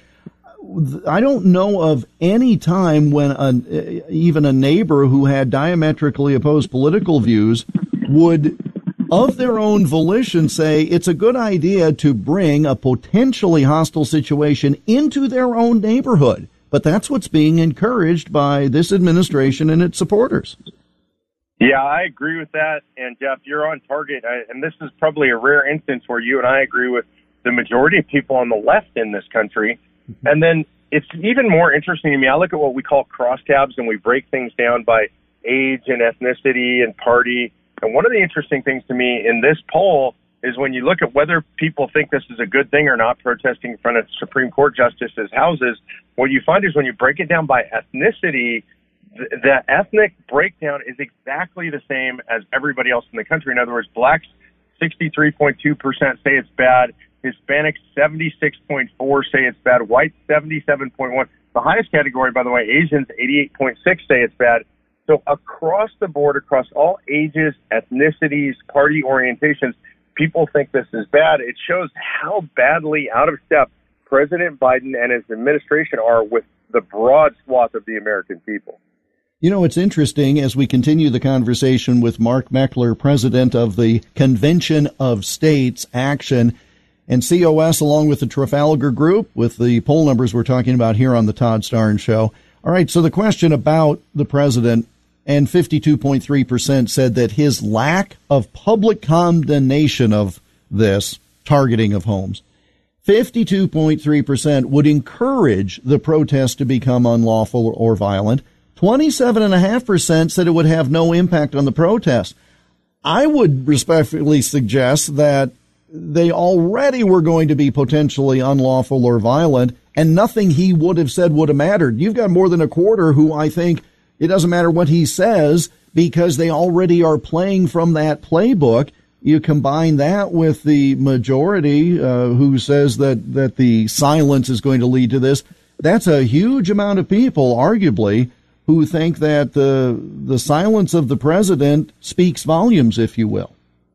I don't know of any time when even a neighbor who had diametrically opposed political views would, of their own volition, say it's a good idea to bring a potentially hostile situation into their own neighborhood. But that's what's being encouraged by this administration and its supporters. Yeah, I agree with that. And, Jeff, you're on target. And this is probably a rare instance where you and I agree with the majority of people on the left in this country. And then it's even more interesting to me. I look at what we call crosstabs, and we break things down by age and ethnicity and party. And one of the interesting things to me in this poll is when you look at whether people think this is a good thing or not, protesting in front of Supreme Court justices' houses, what you find is when you break it down by ethnicity, the ethnic breakdown is exactly the same as everybody else in the country. In other words, blacks, 63.2% say it's bad. Hispanics, 76.4% say it's bad. Whites, 77.1%. The highest category, by the way, Asians, 88.6% say it's bad. So across the board, across all ages, ethnicities, party orientations, people think this is bad. It shows how badly out of step President Biden and his administration are with the broad swath of the American people. You know, it's interesting as we continue the conversation with Mark Meckler, president of the Convention of States Action and COS, along with the Trafalgar Group, with the poll numbers we're talking about here on the Todd Starnes Show. All right, so the question about the president, and 52.3% said that his lack of public condemnation of this targeting of homes, 52.3% would encourage the protest to become unlawful or violent. 27.5% said it would have no impact on the protest. I would respectfully suggest that they already were going to be potentially unlawful or violent, and nothing he would have said would have mattered. You've got more than a quarter who I think it doesn't matter what he says because they already are playing from that playbook. You combine that with the majority who says that the silence is going to lead to this. That's a huge amount of people, arguably, who think that the silence of the president speaks volumes, if you will.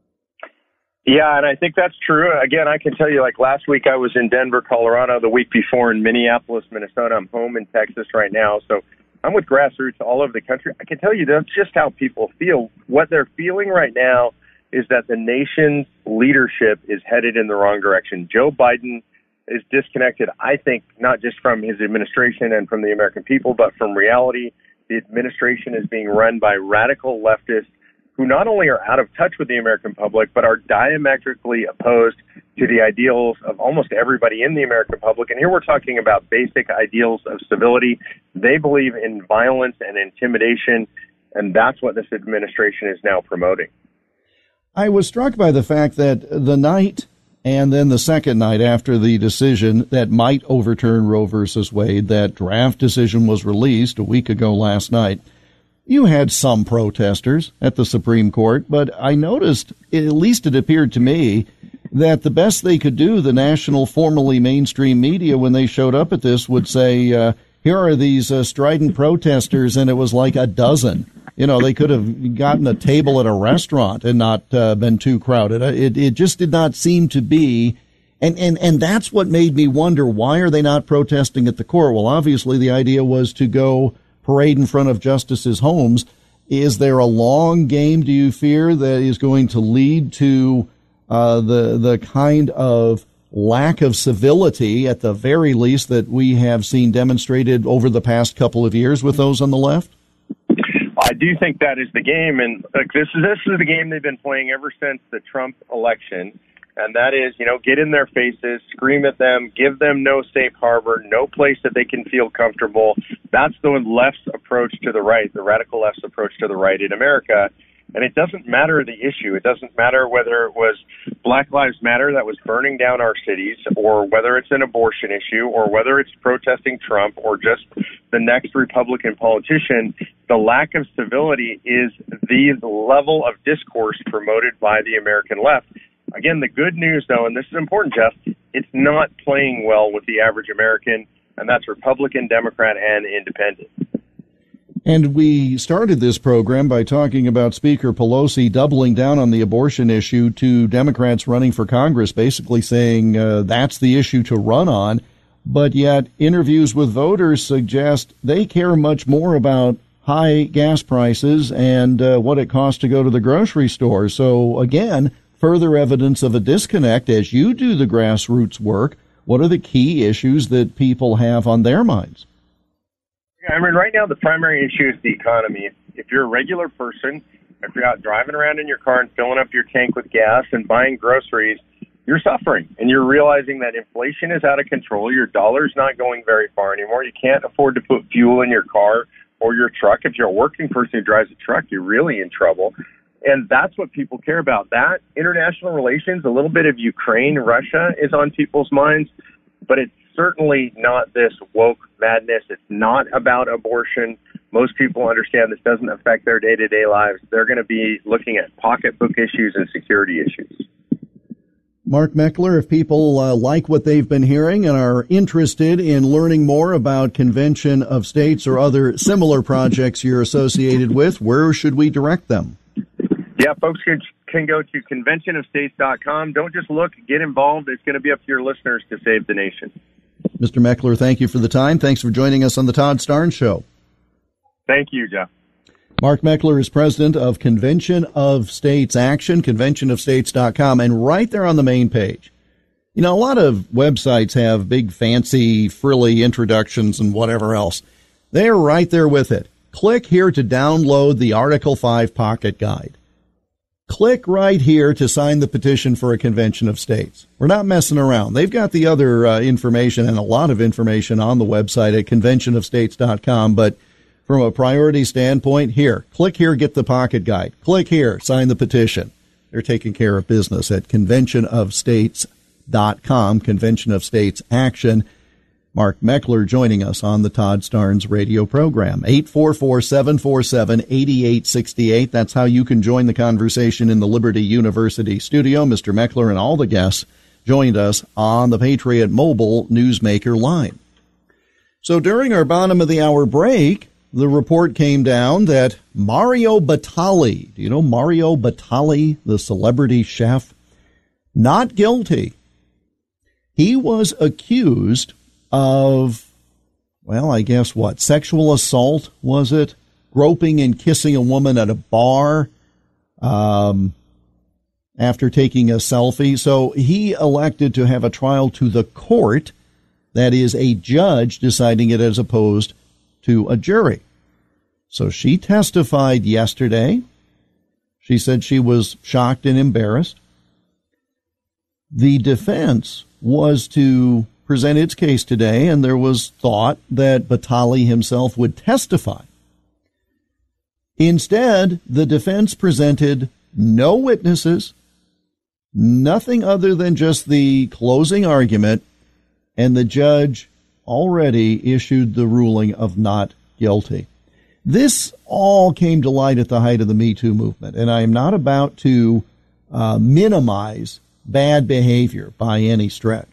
Yeah, and I think that's true. Again, I can tell you, like last week I was in Denver, Colorado, the week before in Minneapolis, Minnesota. I'm home in Texas right now. So I'm with grassroots all over the country. I can tell you that's just how people feel. What they're feeling right now is that the nation's leadership is headed in the wrong direction. Joe Biden is disconnected, I think, not just from his administration and from the American people, but from reality. The administration is being run by radical leftists who not only are out of touch with the American public, but are diametrically opposed to the ideals of almost everybody in the American public. And here we're talking about basic ideals of civility. They believe in violence and intimidation, and that's what this administration is now promoting. I was struck by the fact that the night and then the second night after the decision that might overturn Roe versus Wade, that draft decision was released a week ago last night, you had some protesters at the Supreme Court, but I noticed, at least it appeared to me, that the best they could do, the national, formerly mainstream media, when they showed up at this, would say, here are these strident protesters, and it was like a dozen. You know, they could have gotten a table at a restaurant and not been too crowded. It just did not seem to be. And that's what made me wonder, why are they not protesting at the court? Well, obviously the idea was to go parade in front of justices' homes. Is there a long game, do you fear, that is going to lead to the kind of lack of civility, at the very least, that we have seen demonstrated over the past couple of years with those on the left? I do think that is the game, and this is the game they've been playing ever since the Trump election, and that is, get in their faces, scream at them, give them no safe harbor, no place that they can feel comfortable. That's the left's approach to the right, the radical left's approach to the right in America. And it doesn't matter the issue. It doesn't matter whether it was Black Lives Matter that was burning down our cities, or whether it's an abortion issue, or whether it's protesting Trump, or just the next Republican politician. The lack of civility is the level of discourse promoted by the American left. Again, the good news, though, and this is important, Jeff, it's not playing well with the average American, and that's Republican, Democrat, and Independent. And we started this program by talking about Speaker Pelosi doubling down on the abortion issue to Democrats running for Congress, basically saying that's the issue to run on. But yet interviews with voters suggest they care much more about high gas prices and what it costs to go to the grocery store. So, again, further evidence of a disconnect as you do the grassroots work. What are the key issues that people have on their minds? I mean, right now the primary issue is the economy. If you're a regular person, if you're out driving around in your car and filling up your tank with gas and buying groceries, you're suffering. And you're realizing that inflation is out of control. Your dollar's not going very far anymore. You can't afford to put fuel in your car or your truck. If you're a working person who drives a truck, you're really in trouble. And that's what people care about. That, international relations, a little bit of Ukraine, Russia is on people's minds, but it's certainly not this woke madness. It's not about abortion. Most people understand this doesn't affect their day-to-day lives. They're going to be looking at pocketbook issues and security issues. Mark Meckler, if people like what they've been hearing and are interested in learning more about Convention of States or other similar projects you're associated with, where should we direct them? Yeah, folks can go to conventionofstates.com. Don't just look, get involved. It's going to be up to your listeners to save the nation. Mr. Meckler, thank you for the time. Thanks for joining us on the Todd Starnes Show. Thank you, Jeff. Mark Meckler is president of Convention of States Action, conventionofstates.com, and right there on the main page. A lot of websites have big, fancy, frilly introductions and whatever else. They're right there with it. Click here to download the Article 5 Pocket Guide. Click right here to sign the petition for a convention of states. We're not messing around. They've got the other information and a lot of information on the website at conventionofstates.com, but from a priority standpoint, here, click here, get the Pocket Guide. Click here, sign the petition. They're taking care of business at conventionofstates.com, Convention of States Action. Mark Meckler joining us on the Todd Starnes radio program. 844-747-8868. That's how you can join the conversation in the Liberty University studio. Mr. Meckler and all the guests joined us on the Patriot Mobile Newsmaker line. So during our bottom of the hour break, the report came down that Mario Batali, do you know Mario Batali, the celebrity chef? Not guilty. He was accused of, well, I guess what, sexual assault, was it? Groping and kissing a woman at a bar after taking a selfie. So he elected to have a trial to the court, that is a judge deciding it as opposed to a jury. So she testified yesterday. She said she was shocked and embarrassed. The defense was to present its case today, and there was thought that Batali himself would testify. Instead, the defense presented no witnesses, nothing other than just the closing argument, and the judge already issued the ruling of not guilty. This all came to light at the height of the Me Too movement, and I am not about to minimize bad behavior by any stretch.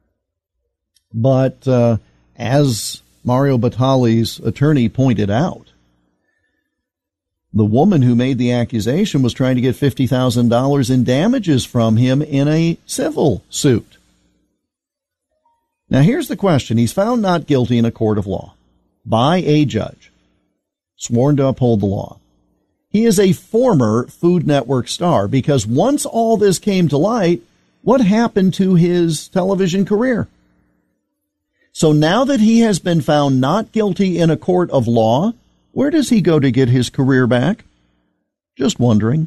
But as Mario Batali's attorney pointed out, the woman who made the accusation was trying to get $50,000 in damages from him in a civil suit. Now, here's the question. He's found not guilty in a court of law by a judge, sworn to uphold the law. He is a former Food Network star, because once all this came to light, what happened to his television career? So now that he has been found not guilty in a court of law, where does he go to get his career back? Just wondering.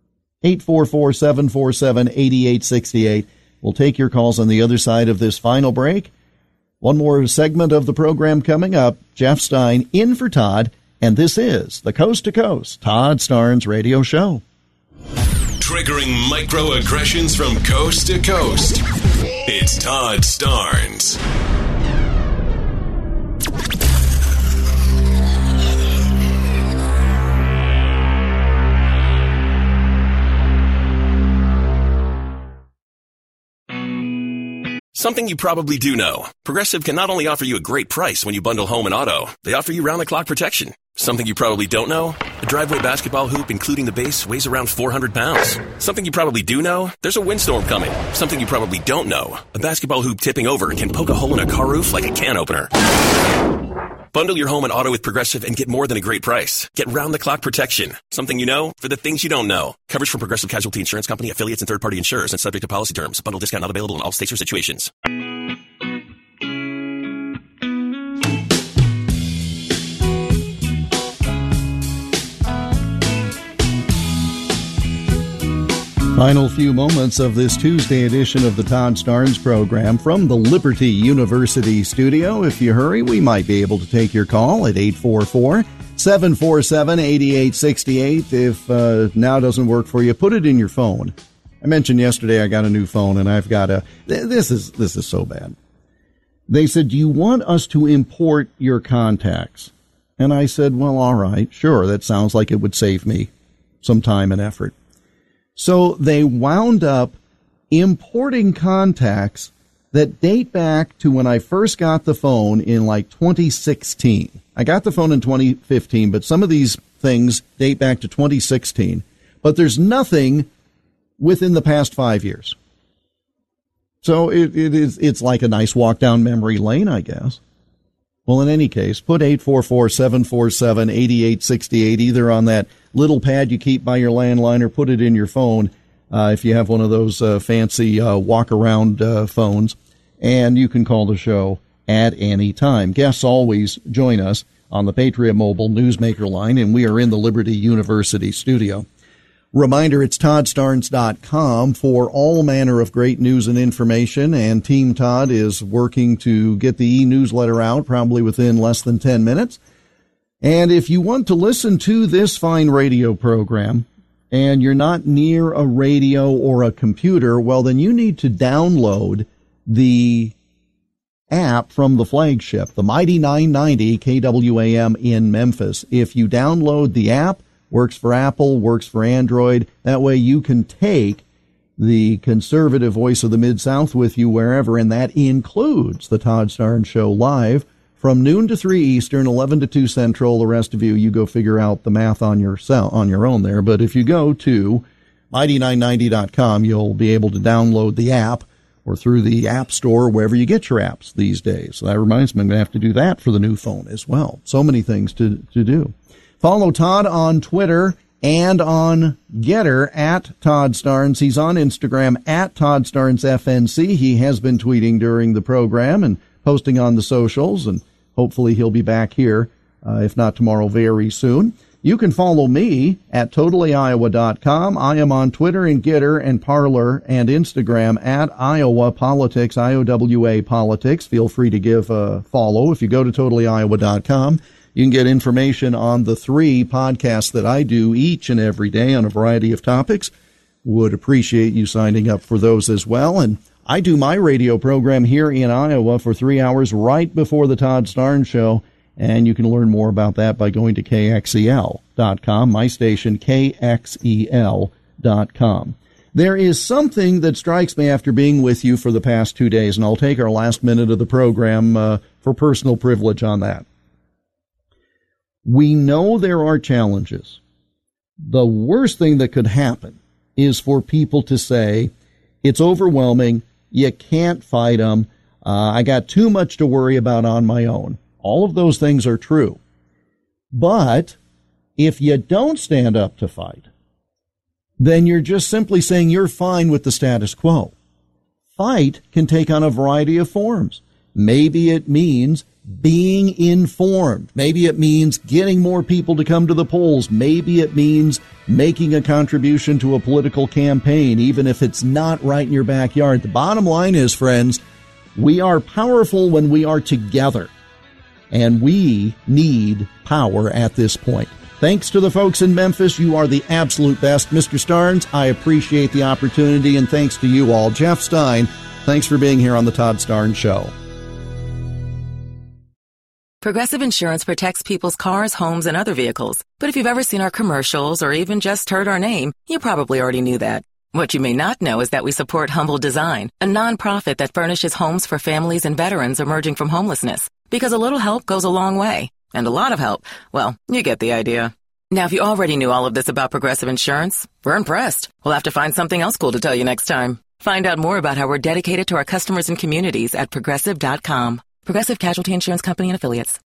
844-747-8868. We'll take your calls on the other side of this final break. One more segment of the program coming up. Jeff Stein in for Todd, and this is the Coast to Coast Todd Starnes Radio Show. Triggering microaggressions from coast to coast. It's Todd Starnes. Something you probably do know. Progressive can not only offer you a great price when you bundle home and auto, they offer you round-the-clock protection. Something you probably don't know? A driveway basketball hoop, including the base, weighs around 400 pounds. Something you probably do know? There's a windstorm coming. Something you probably don't know. A basketball hoop tipping over can poke a hole in a car roof like a can opener. Bundle your home and auto with Progressive and get more than a great price. Get round-the-clock protection. Something you know for the things you don't know. Coverage from Progressive Casualty Insurance Company, affiliates, and third-party insurers, and subject to policy terms. Bundle discount not available in all states or situations. Final few moments of this Tuesday edition of the Todd Starnes program from the Liberty University studio. If you hurry, we might be able to take your call at 844-747-8868. If now doesn't work for you, put it in your phone. I mentioned yesterday I got a new phone, and I've got this is so bad. They said, do you want us to import your contacts? And I said, well, all right, sure. That sounds like it would save me some time and effort. So they wound up importing contacts that date back to when I first got the phone in like 2016. I got the phone in 2015, but some of these things date back to 2016. But there's nothing within the past 5 years. So it's like a nice walk down memory lane, I guess. Well, in any case, put 844-747-8868 either on that little pad you keep by your landline or put it in your phone if you have one of those fancy walk-around phones, and you can call the show at any time. Guests always join us on the Patriot Mobile Newsmaker line, and we are in the Liberty University studio. Reminder, it's ToddStarnes.com for all manner of great news and information, and Team Todd is working to get the e-newsletter out probably within less than 10 minutes. And if you want to listen to this fine radio program and you're not near a radio or a computer, well, then you need to download the app from the flagship, the Mighty 990 KWAM in Memphis. If you download the app, works for Apple, works for Android. That way you can take the conservative voice of the Mid-South with you wherever, and that includes the Todd Starnes Show live from noon to 3 Eastern, 11 to 2 Central. The rest of you go figure out the math on your own there. But if you go to mighty990.com, you'll be able to download the app or through the App Store, wherever you get your apps these days. So that reminds me, I'm going to have to do that for the new phone as well. So many things to do. Follow Todd on Twitter and on Getter at Todd Starnes. He's on Instagram at Todd Starnes FNC. He has been tweeting during the program and posting on the socials, and hopefully he'll be back here, if not tomorrow, very soon. You can follow me at TotallyIowa.com. I am on Twitter and Getter and Parler and Instagram at Iowa Politics, IOWA Politics. Feel free to give a follow. If you go to TotallyIowa.com, you can get information on the 3 podcasts that I do each and every day on a variety of topics. Would appreciate you signing up for those as well. And I do my radio program here in Iowa for 3 hours right before the Todd Starnes Show. And you can learn more about that by going to KXEL.com, my station, KXEL.com. There is something that strikes me after being with you for the past 2 days, and I'll take our last minute of the program for personal privilege on that. We know there are challenges. The worst thing that could happen is for people to say, it's overwhelming, you can't fight them, I got too much to worry about on my own. All of those things are true. But if you don't stand up to fight, then you're just simply saying you're fine with the status quo. Fight can take on a variety of forms. Maybe it means being informed. Maybe it means getting more people to come to the polls. Maybe it means making a contribution to a political campaign, even if it's not right in your backyard. The bottom line is, friends, we are powerful when we are together, and we need power at this point. Thanks to the folks in Memphis. You are the absolute best. Mr. Starnes, I appreciate the opportunity, and thanks to you all. Jeff Stein, thanks for being here on the Todd Starnes Show. Progressive Insurance protects people's cars, homes, and other vehicles. But if you've ever seen our commercials or even just heard our name, you probably already knew that. What you may not know is that we support Humble Design, a nonprofit that furnishes homes for families and veterans emerging from homelessness. Because a little help goes a long way. And a lot of help, well, you get the idea. Now, if you already knew all of this about Progressive Insurance, we're impressed. We'll have to find something else cool to tell you next time. Find out more about how we're dedicated to our customers and communities at Progressive.com. Progressive Casualty Insurance Company and Affiliates.